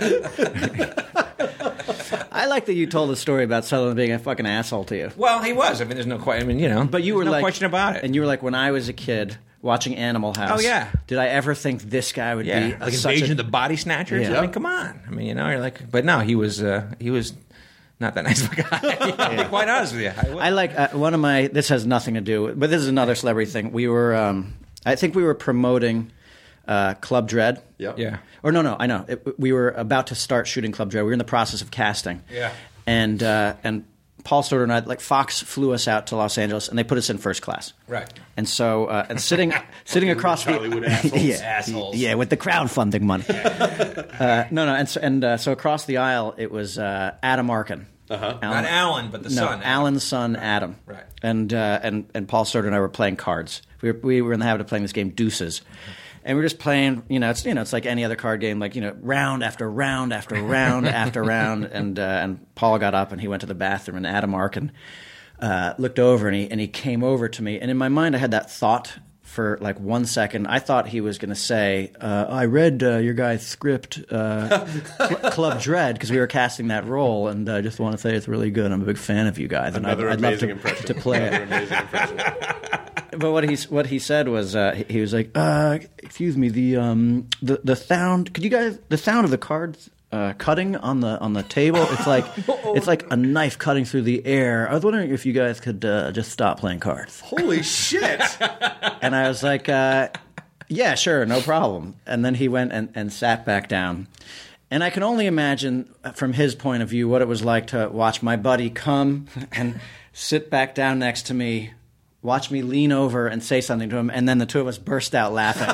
I like that you told the story about Sutherland being a fucking asshole to you. Well, he was. I mean, there's no question. I mean, you know, But you there's were no like, question about it. And you were like, when I was a kid watching Animal House. Oh, yeah. Did I ever think this guy would yeah, be like such Invasion a, of the Body Snatchers. Yeah. I mean, come on. I mean, you know, you're like, but no, he was, uh, he was not that nice of a guy. I'll be quite honest with you. I, I like uh, one of my. This has nothing to do, but this is another celebrity thing. We were, um, I think we were promoting uh, Club Dread. Yep. Yeah. Or no, no, I know. It, we were about to start shooting Club Dread. We were in the process of casting. Yeah. And uh, and Paul Stoddard and I, like Fox flew us out to Los Angeles, and they put us in first class. Right. And so, uh, and sitting sitting across the Hollywood assholes. yeah, Assholes. yeah, with the crowdfunding money. uh, no, no, and so, and uh, so across the aisle, it was uh, Adam Arkin. Uh-huh. Not Alan, but the no, son. Alan. Alan's son, Adam. Right. And uh, and and Paul Stoddard and I were playing cards. We were, we were in the habit of playing this game, Deuces. And we were just playing, you know, it's you know, it's like any other card game, like you know, round after round after round after round. And uh, and Paul got up and he went to the bathroom, and Adam Arkin uh, looked over and he and he came over to me. And in my mind, I had that thought for like one second. I thought he was going to say, uh, "I read uh, your guy's script, uh, Cl- Club Dread, because we were casting that role, and I just want to say it's really good. I'm a big fan of you guys, and I'd, Another I'd love amazing to, impression. to play Another it." amazing impression. But what he what he said was uh, he, he was like, uh, "Excuse me, the um the the sound. Could you guys the sound of the cards uh, cutting on the on the table? It's like it's like a knife cutting through the air. I was wondering if you guys could uh, just stop playing cards." Holy shit! And I was like, uh, "Yeah, sure, no problem." And then he went and, and sat back down. And I can only imagine from his point of view what it was like to watch my buddy come and sit back down next to me, watch me lean over and say something to him, and then the two of us burst out laughing.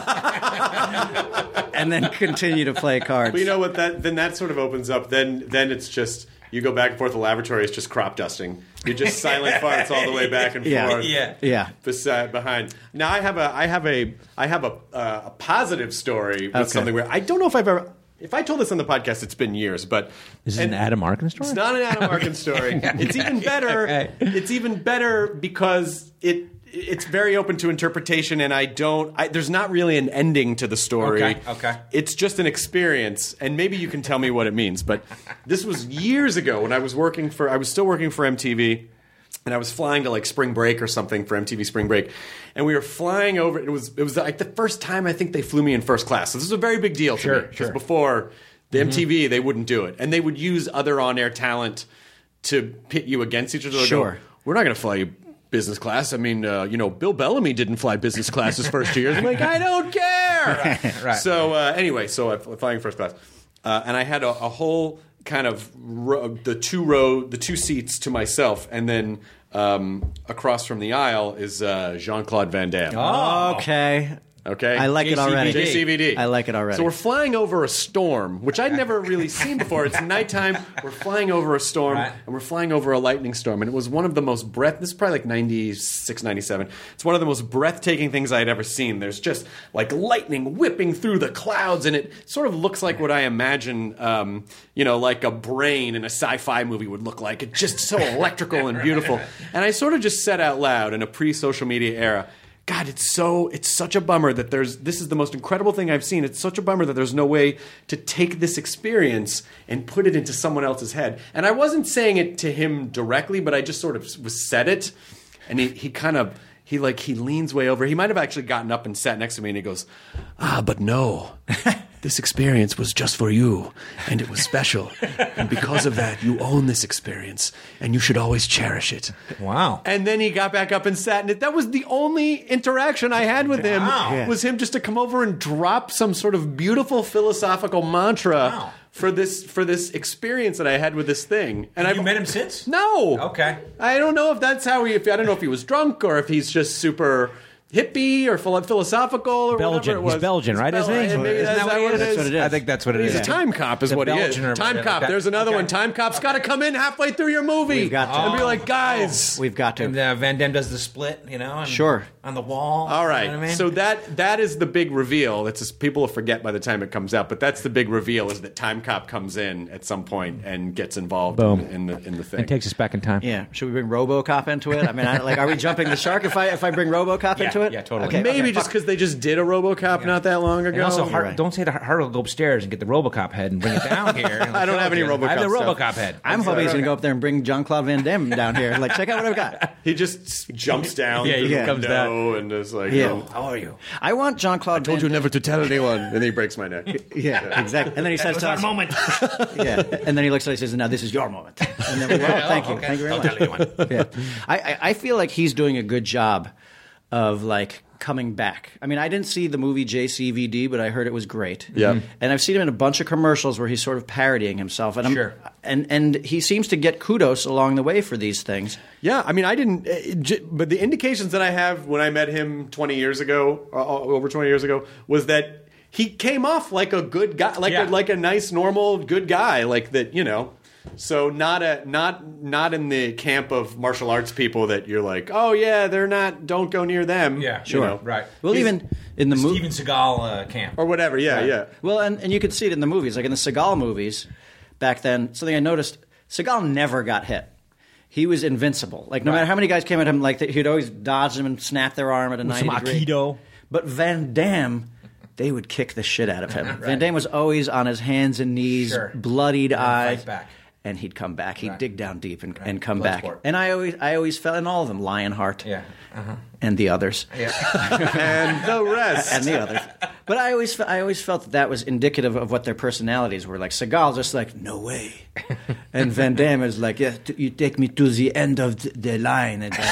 And then continue to play cards. But you know what? That then that sort of opens up. Then then it's just you go back and forth. The lavatory is just crop dusting. You're just silent farts all the way back and Yeah. forth. Yeah. Yeah. Beside behind. Now I have a I have a I have a uh, a positive story with Okay. something where I don't know if I've ever. If I told this on the podcast, it's been years, but Is this and- an Adam Arkin story? It's not an Adam Arkin story. It's even better. Okay. It's even better because it it's very open to interpretation, and I don't. I, there's not really an ending to the story. Okay, okay. It's just an experience, and maybe you can tell me what it means. But this was years ago when I was working for. I was still working for M T V. And I was flying to like spring break or something for M T V spring break, and we were flying over. It was it was like the first time I think they flew me in first class. So this is a very big deal to Sure, me because sure. before the Mm-hmm. M T V they wouldn't do it, and they would use other on-air talent to pit you against each other. They'd Sure. go, we're not going to fly you business class. I mean, uh, you know, Bill Bellamy didn't fly business class his first two years. I'm like, I don't care. right. So uh, anyway, so I'm flying first class, uh, and I had a, a whole kind of row, the two row, the two seats to myself, and then um, across from the aisle is uh, Jean-Claude Van Damme. Okay. Okay, I like it already. J C V D. I like it already. So we're flying over a storm, which I'd never really seen before. It's nighttime. We're flying over a storm, Right. and we're flying over a lightning storm. And it was one of the most breath. This is probably like ninety-six, ninety-seven. It's one of the most breathtaking things I had ever seen. There's just like lightning whipping through the clouds, and it sort of looks like what I imagine, um, you know, like a brain in a sci-fi movie would look like. It's just so electrical and beautiful. And I sort of just said out loud in a pre-social media era, God, it's so it's such a bummer that there's this is the most incredible thing I've seen. It's such a bummer that there's no way to take this experience and put it into someone else's head. And I wasn't saying it to him directly, but I just sort of was said it. And he, he kind of he like he leans way over. He might have actually gotten up and sat next to me, and he goes, "Ah, but no. This experience was just for you, and it was special. And because of that, you own this experience, and you should always cherish it." Wow. And then he got back up and sat in it. That was the only interaction I had with him, Wow. Yeah. was him just to come over and drop some sort of beautiful philosophical mantra Wow. for this for this experience that I had with this thing. And Have you I've- met him since? No. Okay. I don't know if that's how he. If, I don't know if he was drunk or if he's just super, hippie or philo- philosophical or Belgian. whatever it was. He's Belgian, right, Bel- isn't he? Maybe Isn't that's that that what it That's is? what it is. I think that's what it He's is. a time cop, is The what Belgian he or is. Time whatever. cop. That- There's another okay. one. Time cop's got to come in halfway through your movie We've got to. and be like, guys. We've got to. And uh, Van Damme does the split, you know, and Sure. on the wall. All right, you know what I mean? so that that is the big reveal. It's just, people will forget by the time it comes out, but that's the big reveal: is that Time Cop comes in at some point and gets involved Boom. in, in the in the thing. and takes us back in time. Yeah, should we bring RoboCop into it? I mean, I, like, are we jumping the shark if I if I bring RoboCop Yeah, into it? yeah, totally. Okay, Maybe okay. just because they just did a RoboCop not that long ago. And also, Har- right. don't say to Har- Harvey will go upstairs and get the RoboCop head and bring it down here. And I don't have any show it to you. I have the RoboCop stuff. RoboCop head. I'm hoping he's going to go up there and bring Jean-Claude Van Damme down here. Like, check out what I've got. He just jumps down Yeah, through he the comes window and is like, Yeah. oh, How are you? I want Jean-Claude told Van you never to tell anyone. And then he breaks my neck. Yeah, exactly. And then he says to us, moment. yeah. And then he looks at us and says, "Now this is your moment." And then we go, oh, "Thank you, okay. thank you very Don't much." tell anyone. Yeah. I, I I feel like he's doing a good job of like coming back. I mean, I didn't see the movie J C V D, but I heard it was great. Yeah. And I've seen him in a bunch of commercials where he's sort of parodying himself. And I'm, Sure. And and he seems to get kudos along the way for these things. Yeah, I mean, I didn't, uh, j- but the indications that I have when I met him twenty years ago, uh, over twenty years ago, was that he came off like a good guy, like Yeah. a, like a nice, normal, good guy, like that, you know. So not a not not in the camp of martial arts people that you're like, oh yeah, they're not, don't go near them. Yeah, you sure, know. right. Well, He's- even in the movie. Steven Seagal uh, camp. or whatever. Yeah, yeah. Well, and, and you could see it in the movies. Like in the Seagal movies back then, something I noticed, Seagal never got hit. He was invincible. Like, no matter how many guys came at him, like he'd always dodge them and snap their arm at a ninety Some degree. Aikido. But Van Damme, they would kick the shit out of him. Van Damme was always on his hands and knees, Sure. bloodied eyes. fight back. And he'd come back. He'd Right. dig down deep and, and come back. Bloodsport. And I always, I always felt in all of them, Lionheart, Yeah. Uh-huh. and the others, And the rest. and the others. But I always, fe- I always felt that that was indicative of what their personalities were. Like Seagal, just like no way, and Van Damme is like, yeah, t- you take me to the end of th- the line. And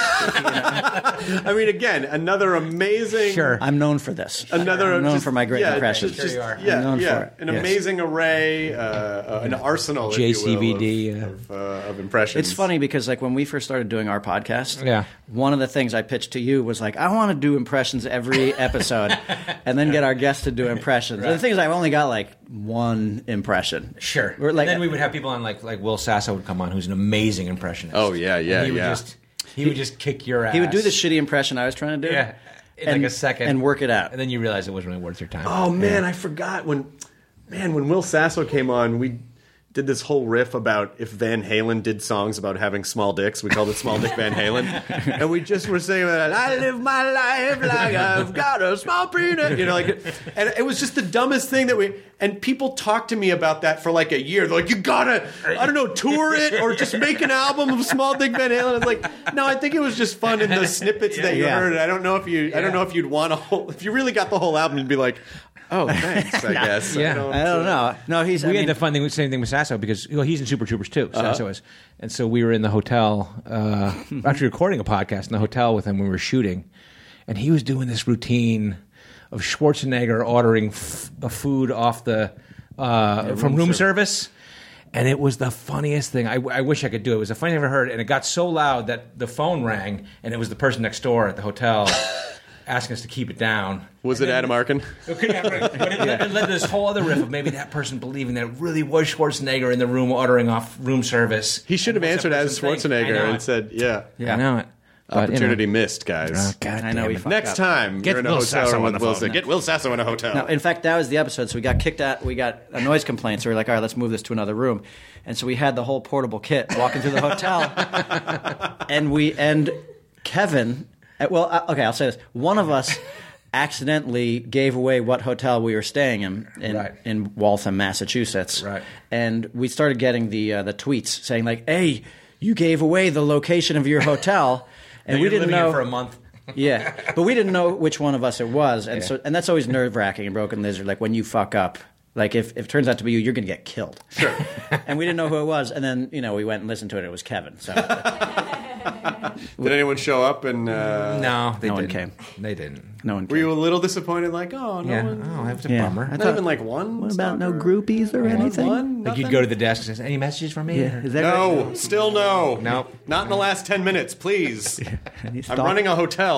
I mean, again, another amazing. Sure. I'm known for this. Another I'm known just- for my great yeah, impressions. just- just- Sure you are. Yeah, I'm known yeah. for it. An Yes. amazing array, uh, uh, an arsenal, if you will, J C V D, of, uh, of, uh, of impressions. It's funny because like when we first started doing our podcast, Yeah. one of the things I pitched to you was like, I want to do impressions every episode and then get our guests to do impressions. And the thing is, I've only got like one impression. Sure. We're like, and then we would have people on like like Will Sasso would come on, who's an amazing impressionist. Oh, yeah, yeah, And he would yeah. Just, he would just kick your ass. he would do the shitty impression I was trying to do. Yeah. In and, like a second. and work it out. And then you realize it wasn't really worth your time. Oh man, I forgot when, man, when Will Sasso came on, we did this whole riff about if Van Halen did songs about having small dicks. We called it Small Dick Van Halen, and we just were saying that I live my life like I've got a small penis, you know, like, and it was just the dumbest thing that we. And people talked to me about that for like a year. They're like, you gotta, I don't know, tour it or just make an album of Small Dick Van Halen. I was like, no, I think it was just fun in the snippets that you Yeah. heard. I don't know if you, I don't know if you'd want a whole. If you really got the whole album, you'd be like, oh, thanks, I guess. Yeah. I don't know. No, he's. We I had mean, the fun thing, same thing with Sasso because well, he's in Super Troopers too. Sasso is, and so we were in the hotel, uh, actually recording a podcast in the hotel with him when we were shooting, and he was doing this routine of Schwarzenegger ordering f- a food off the uh, from room service. And it was the funniest thing. I, I wish I could do it. It was the funniest thing I've ever heard. And it got so loud that the phone rang, and it was the person next door at the hotel asking us to keep it down. Was it Adam Arkin? Okay, yeah, right. But it, led, it led to this whole other riff of maybe that person believing that it really was Schwarzenegger in the room ordering off room service. He should have And what's that answered as person think? I Schwarzenegger know and it. said, yeah. Yeah, I know it. But, you know. Opportunity missed, guys. Oh, God I know damn we it. fucked Next up. time Get you're in a Will hotel Sasso room on with the Will phone. Sasso. Get Will Sasso in a hotel. No, in fact, that was the episode. So we got kicked out. We got a noise complaint. So we were like, all right, let's move this to another room. And so we had the whole portable kit walking through the hotel. and we and Kevin, uh, well, uh, okay, I'll say this. One of us accidentally gave away what hotel we were staying in in, Right. in Waltham, Massachusetts. Right. And we started getting the uh, the tweets saying like, "Hey, you gave away the location of your hotel." And You're we didn't living know here for a month. yeah, but we didn't know which one of us it was, and Yeah. so and that's always nerve wracking in Broken Lizard. Like when you fuck up, like if, if it turns out to be you, you're going to get killed. Sure. And we didn't know who it was, and then you know we went and listened to it. It was Kevin. So Did anyone show up and uh, No, they No one didn't. They didn't. no one. were you a little disappointed? Like, oh, no Yeah. one. Oh, that was a Yeah. bummer. I Not thought- even like one. What about no stalker? groupies or One? anything? One? Like you'd Nothing? go to the desk and say, "Any messages from me?" Yeah, Or- is that No, still no. Nope. Not in the last ten minutes, please. Any I'm stalk- running a hotel.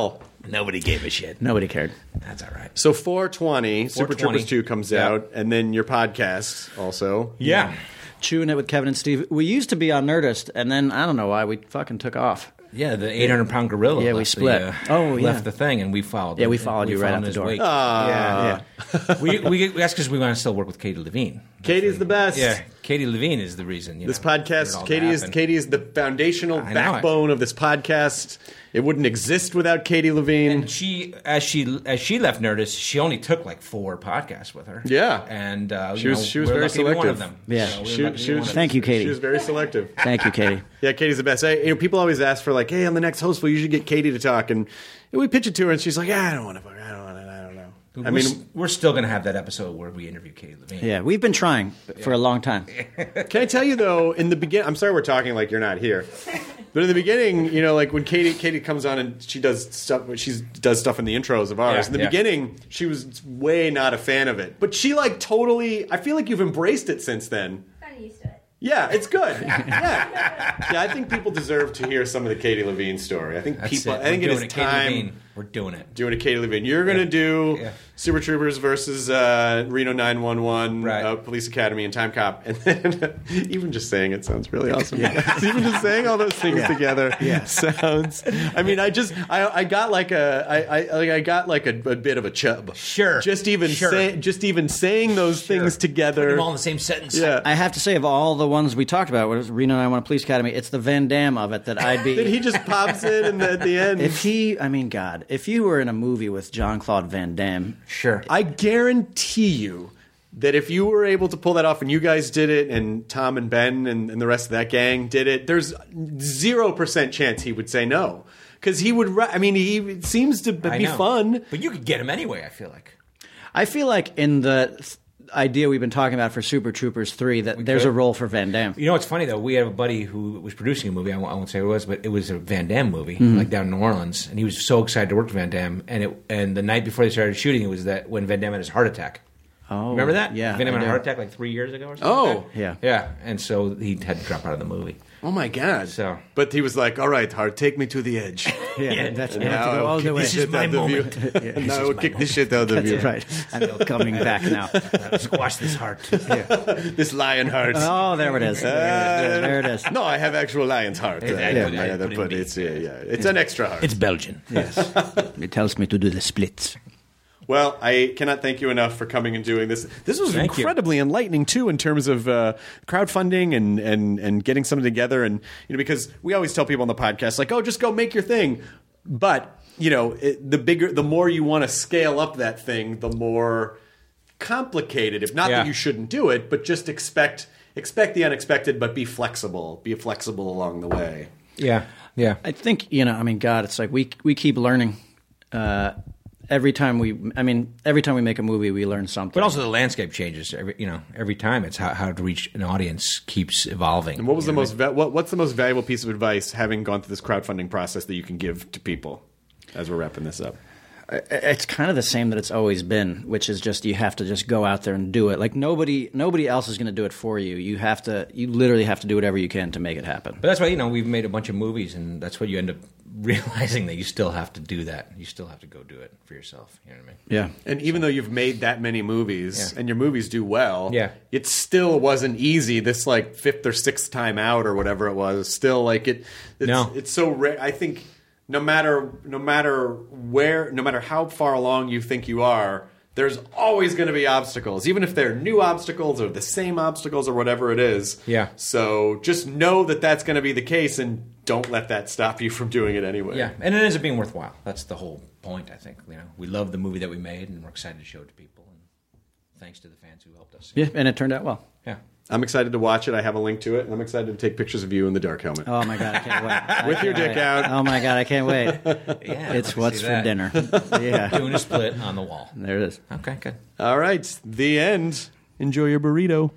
Nobody gave a shit. Nobody cared. That's all right. So four twenty, Super four twenty. Troopers two comes Yeah. out, and then your podcast also. Yeah. Chewing it with Kevin and Steve. We used to be on Nerdist, and then I don't know why we fucking took off. Yeah, the eight hundred pound gorilla. Yeah, we left split. The, uh, Oh, yeah. left the thing, and we followed. Yeah, him. we followed you right out the his door. wake. Ah. yeah. we, we we asked because we want to still work with Katie Levine. Katie's the best. Yeah, Katie Levine is the reason. You This know, for it podcast, all to Katie is happen. Katie is the foundational I know backbone of this podcast. It wouldn't exist without Katie Levine. And she, as she as she left Nerdist, she only took like four podcasts with her. Yeah. and uh, She you was- know, she was we're very lucky to be one of selective. them. Yeah. So we're She- lucky to she be was- one of Thank them. you, Katie. She was very selective. Thank you, Katie. Yeah, Katie's the best. I, you know, people always ask for like, "Hey, I'm the next host. Will you should get Katie to talk?" And we pitch it to her, and she's like, "Yeah, I don't want to. I don't want to. I don't know." I we're, mean, s- we're still going to have that episode where we interview Katie Levine. Yeah, we've been trying for a long time. can I tell you though? In the beginning, I'm sorry we're talking like you're not here, but in the beginning, you know, like when Katie Katie comes on and she does stuff, she does stuff in the intros of ours. Yeah, in the yeah. beginning, she was way not a fan of it, but she like totally. I feel like you've embraced it since then. Kind of used to it. Yeah, it's good. Yeah, yeah. I think people deserve to hear some of the Katie Levine story. I think That's people. it. I think we're it doing is Katie time. Levine. We're doing it. Doing a Katie Levine. You're going to do Yeah. Super Troopers versus uh, Reno nine one one, Right. uh, Police Academy, and Time Cop. And then even just saying it sounds really awesome. Even just saying all those things together sounds. I mean, I just I, I got like a I, I like I got like a, a bit of a chub. Sure. Just even Sure. say just even saying those Sure. things Put together. them all in the same sentence. Yeah. I have to say, of all the ones we talked about, what was Reno nine one one Police Academy, it's the Van Damme of it that I'd be. Then he just pops in and at the end. If he, I mean, God, if you were in a movie with Jean-Claude Van Damme, Sure. I guarantee you that if you were able to pull that off and you guys did it and Tom and Ben and, and the rest of that gang did it, there's zero percent chance he would say no. Because he would, ra- I mean, he it seems to I be know. fun. But you could get him anyway, I feel like. I feel like in the th- idea we've been talking about for Super Troopers three, that there's could. a role for Van Damme. You know what's funny, though? We have a buddy who was producing a movie. I won't, I won't say who it was, but it was a Van Damme movie, Mm-hmm. like down in New Orleans. And he was so excited to work with Van Damme. And it, and the night before they started shooting, it was that when Van Damme had his heart attack. Oh, Remember that? Yeah. Van Damme I had a do. heart attack like three years ago or something. Oh. like that. Yeah. Yeah. And so he had to drop out of the movie. Oh my God. So- But he was like, all right, Hart, take me to the edge. Yeah, Yeah, that's And you have to now go I all will the kick way. the shit my out of you. moment. And now I will my kick the moment. shit out of you. That's right. I'm coming back now. Squash this heart. This lion heart. Oh, there it is. Uh, There it is. No, I have actual lion's heart. Uh, Exactly. yeah, Yeah, yeah, put it but in it's, yeah, yeah, it's an extra heart. It's Belgian. Yes. It tells me to do the splits. Well, I cannot thank you enough for coming and doing this. This was Thank you. incredibly enlightening too, in terms of uh, crowdfunding and, and and getting something together. And you know, because we always tell people on the podcast, like, "Oh, just go make your thing," but you know, it, the bigger, the more you want to scale up that thing, the more complicated. If not Yeah. that you shouldn't do it, but just expect expect the unexpected, but be flexible. Be flexible along the way. Yeah. Yeah. I think, you know, I mean, God, it's like we we keep learning. Uh, every time we, I mean, every time we make a movie, we learn something. But also the landscape changes. Every, you know, every time it's how, how to reach an audience keeps evolving. And what was You the know most va- what, what's the most valuable piece of advice, having gone through this crowdfunding process, that you can give to people as we're wrapping this up? It's kind of the same that it's always been, which is just you have to just go out there and do it. Like nobody, nobody else is going to do it for you. You have to, you literally have to do whatever you can to make it happen. But that's why, you know, we've made a bunch of movies, and that's what you end up realizing, that you still have to do that. You still have to go do it for yourself. You know what I mean? Yeah. And even though you've made that many movies, Yeah. and your movies do well, Yeah. it still wasn't easy. This like fifth or sixth time out or whatever it was, still like it. It's, No. it's so rare. I think no matter no matter where, no matter how far along you think you are, there's always going to be obstacles, even if they're new obstacles or the same obstacles or whatever it is. Yeah. So just know that that's going to be the case, and don't let that stop you from doing it anyway. Yeah, and it ends up being worthwhile. That's the whole point, I think. You know, we love the movie that we made, and we're excited to show it to people. And thanks to the fans who helped us. Yeah, and it turned out well. Yeah. I'm excited to watch it. I have a link to it, and I'm excited to take pictures of you in the dark helmet. Oh my God, I can't wait. I With your can't dick wait. out. Oh my God, I can't wait. Yeah. It's I'd like to what's see for that. dinner. Yeah. Doing a split on the wall. There it is. Okay, good. All right, the end. Enjoy your burrito.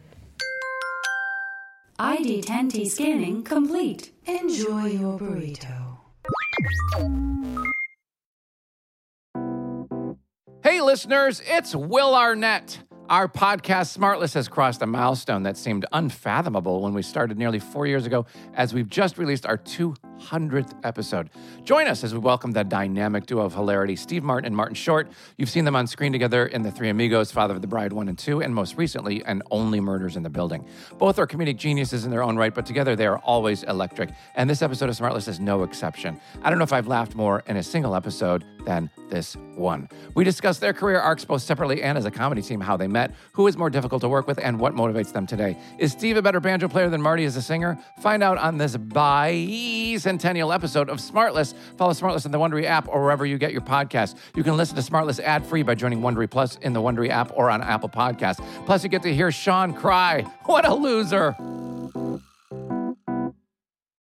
I D ten T scanning complete. Enjoy your burrito. Hey, listeners, it's Will Arnett. Our podcast, Smartless, has crossed a milestone that seemed unfathomable when we started nearly four years ago, as we've just released our two hundredth episode. Join us as we welcome the dynamic duo of hilarity, Steve Martin and Martin Short. You've seen them on screen together in The Three Amigos, Father of the Bride one and two, and most recently, and Only Murders in the Building. Both are comedic geniuses in their own right, but together they are always electric. And this episode of Smartless is no exception. I don't know if I've laughed more in a single episode than this one. We discuss their career arcs both separately and as a comedy team, how they met, who is more difficult to work with, and what motivates them today. Is Steve a better banjo player than Marty as a singer? Find out on this bicentennial episode of Smartless. Follow Smartless in the Wondery app or wherever you get your podcasts. You can listen to Smartless ad-free by joining Wondery Plus in the Wondery app or on Apple Podcasts. Plus, you get to hear Sean cry. What a loser.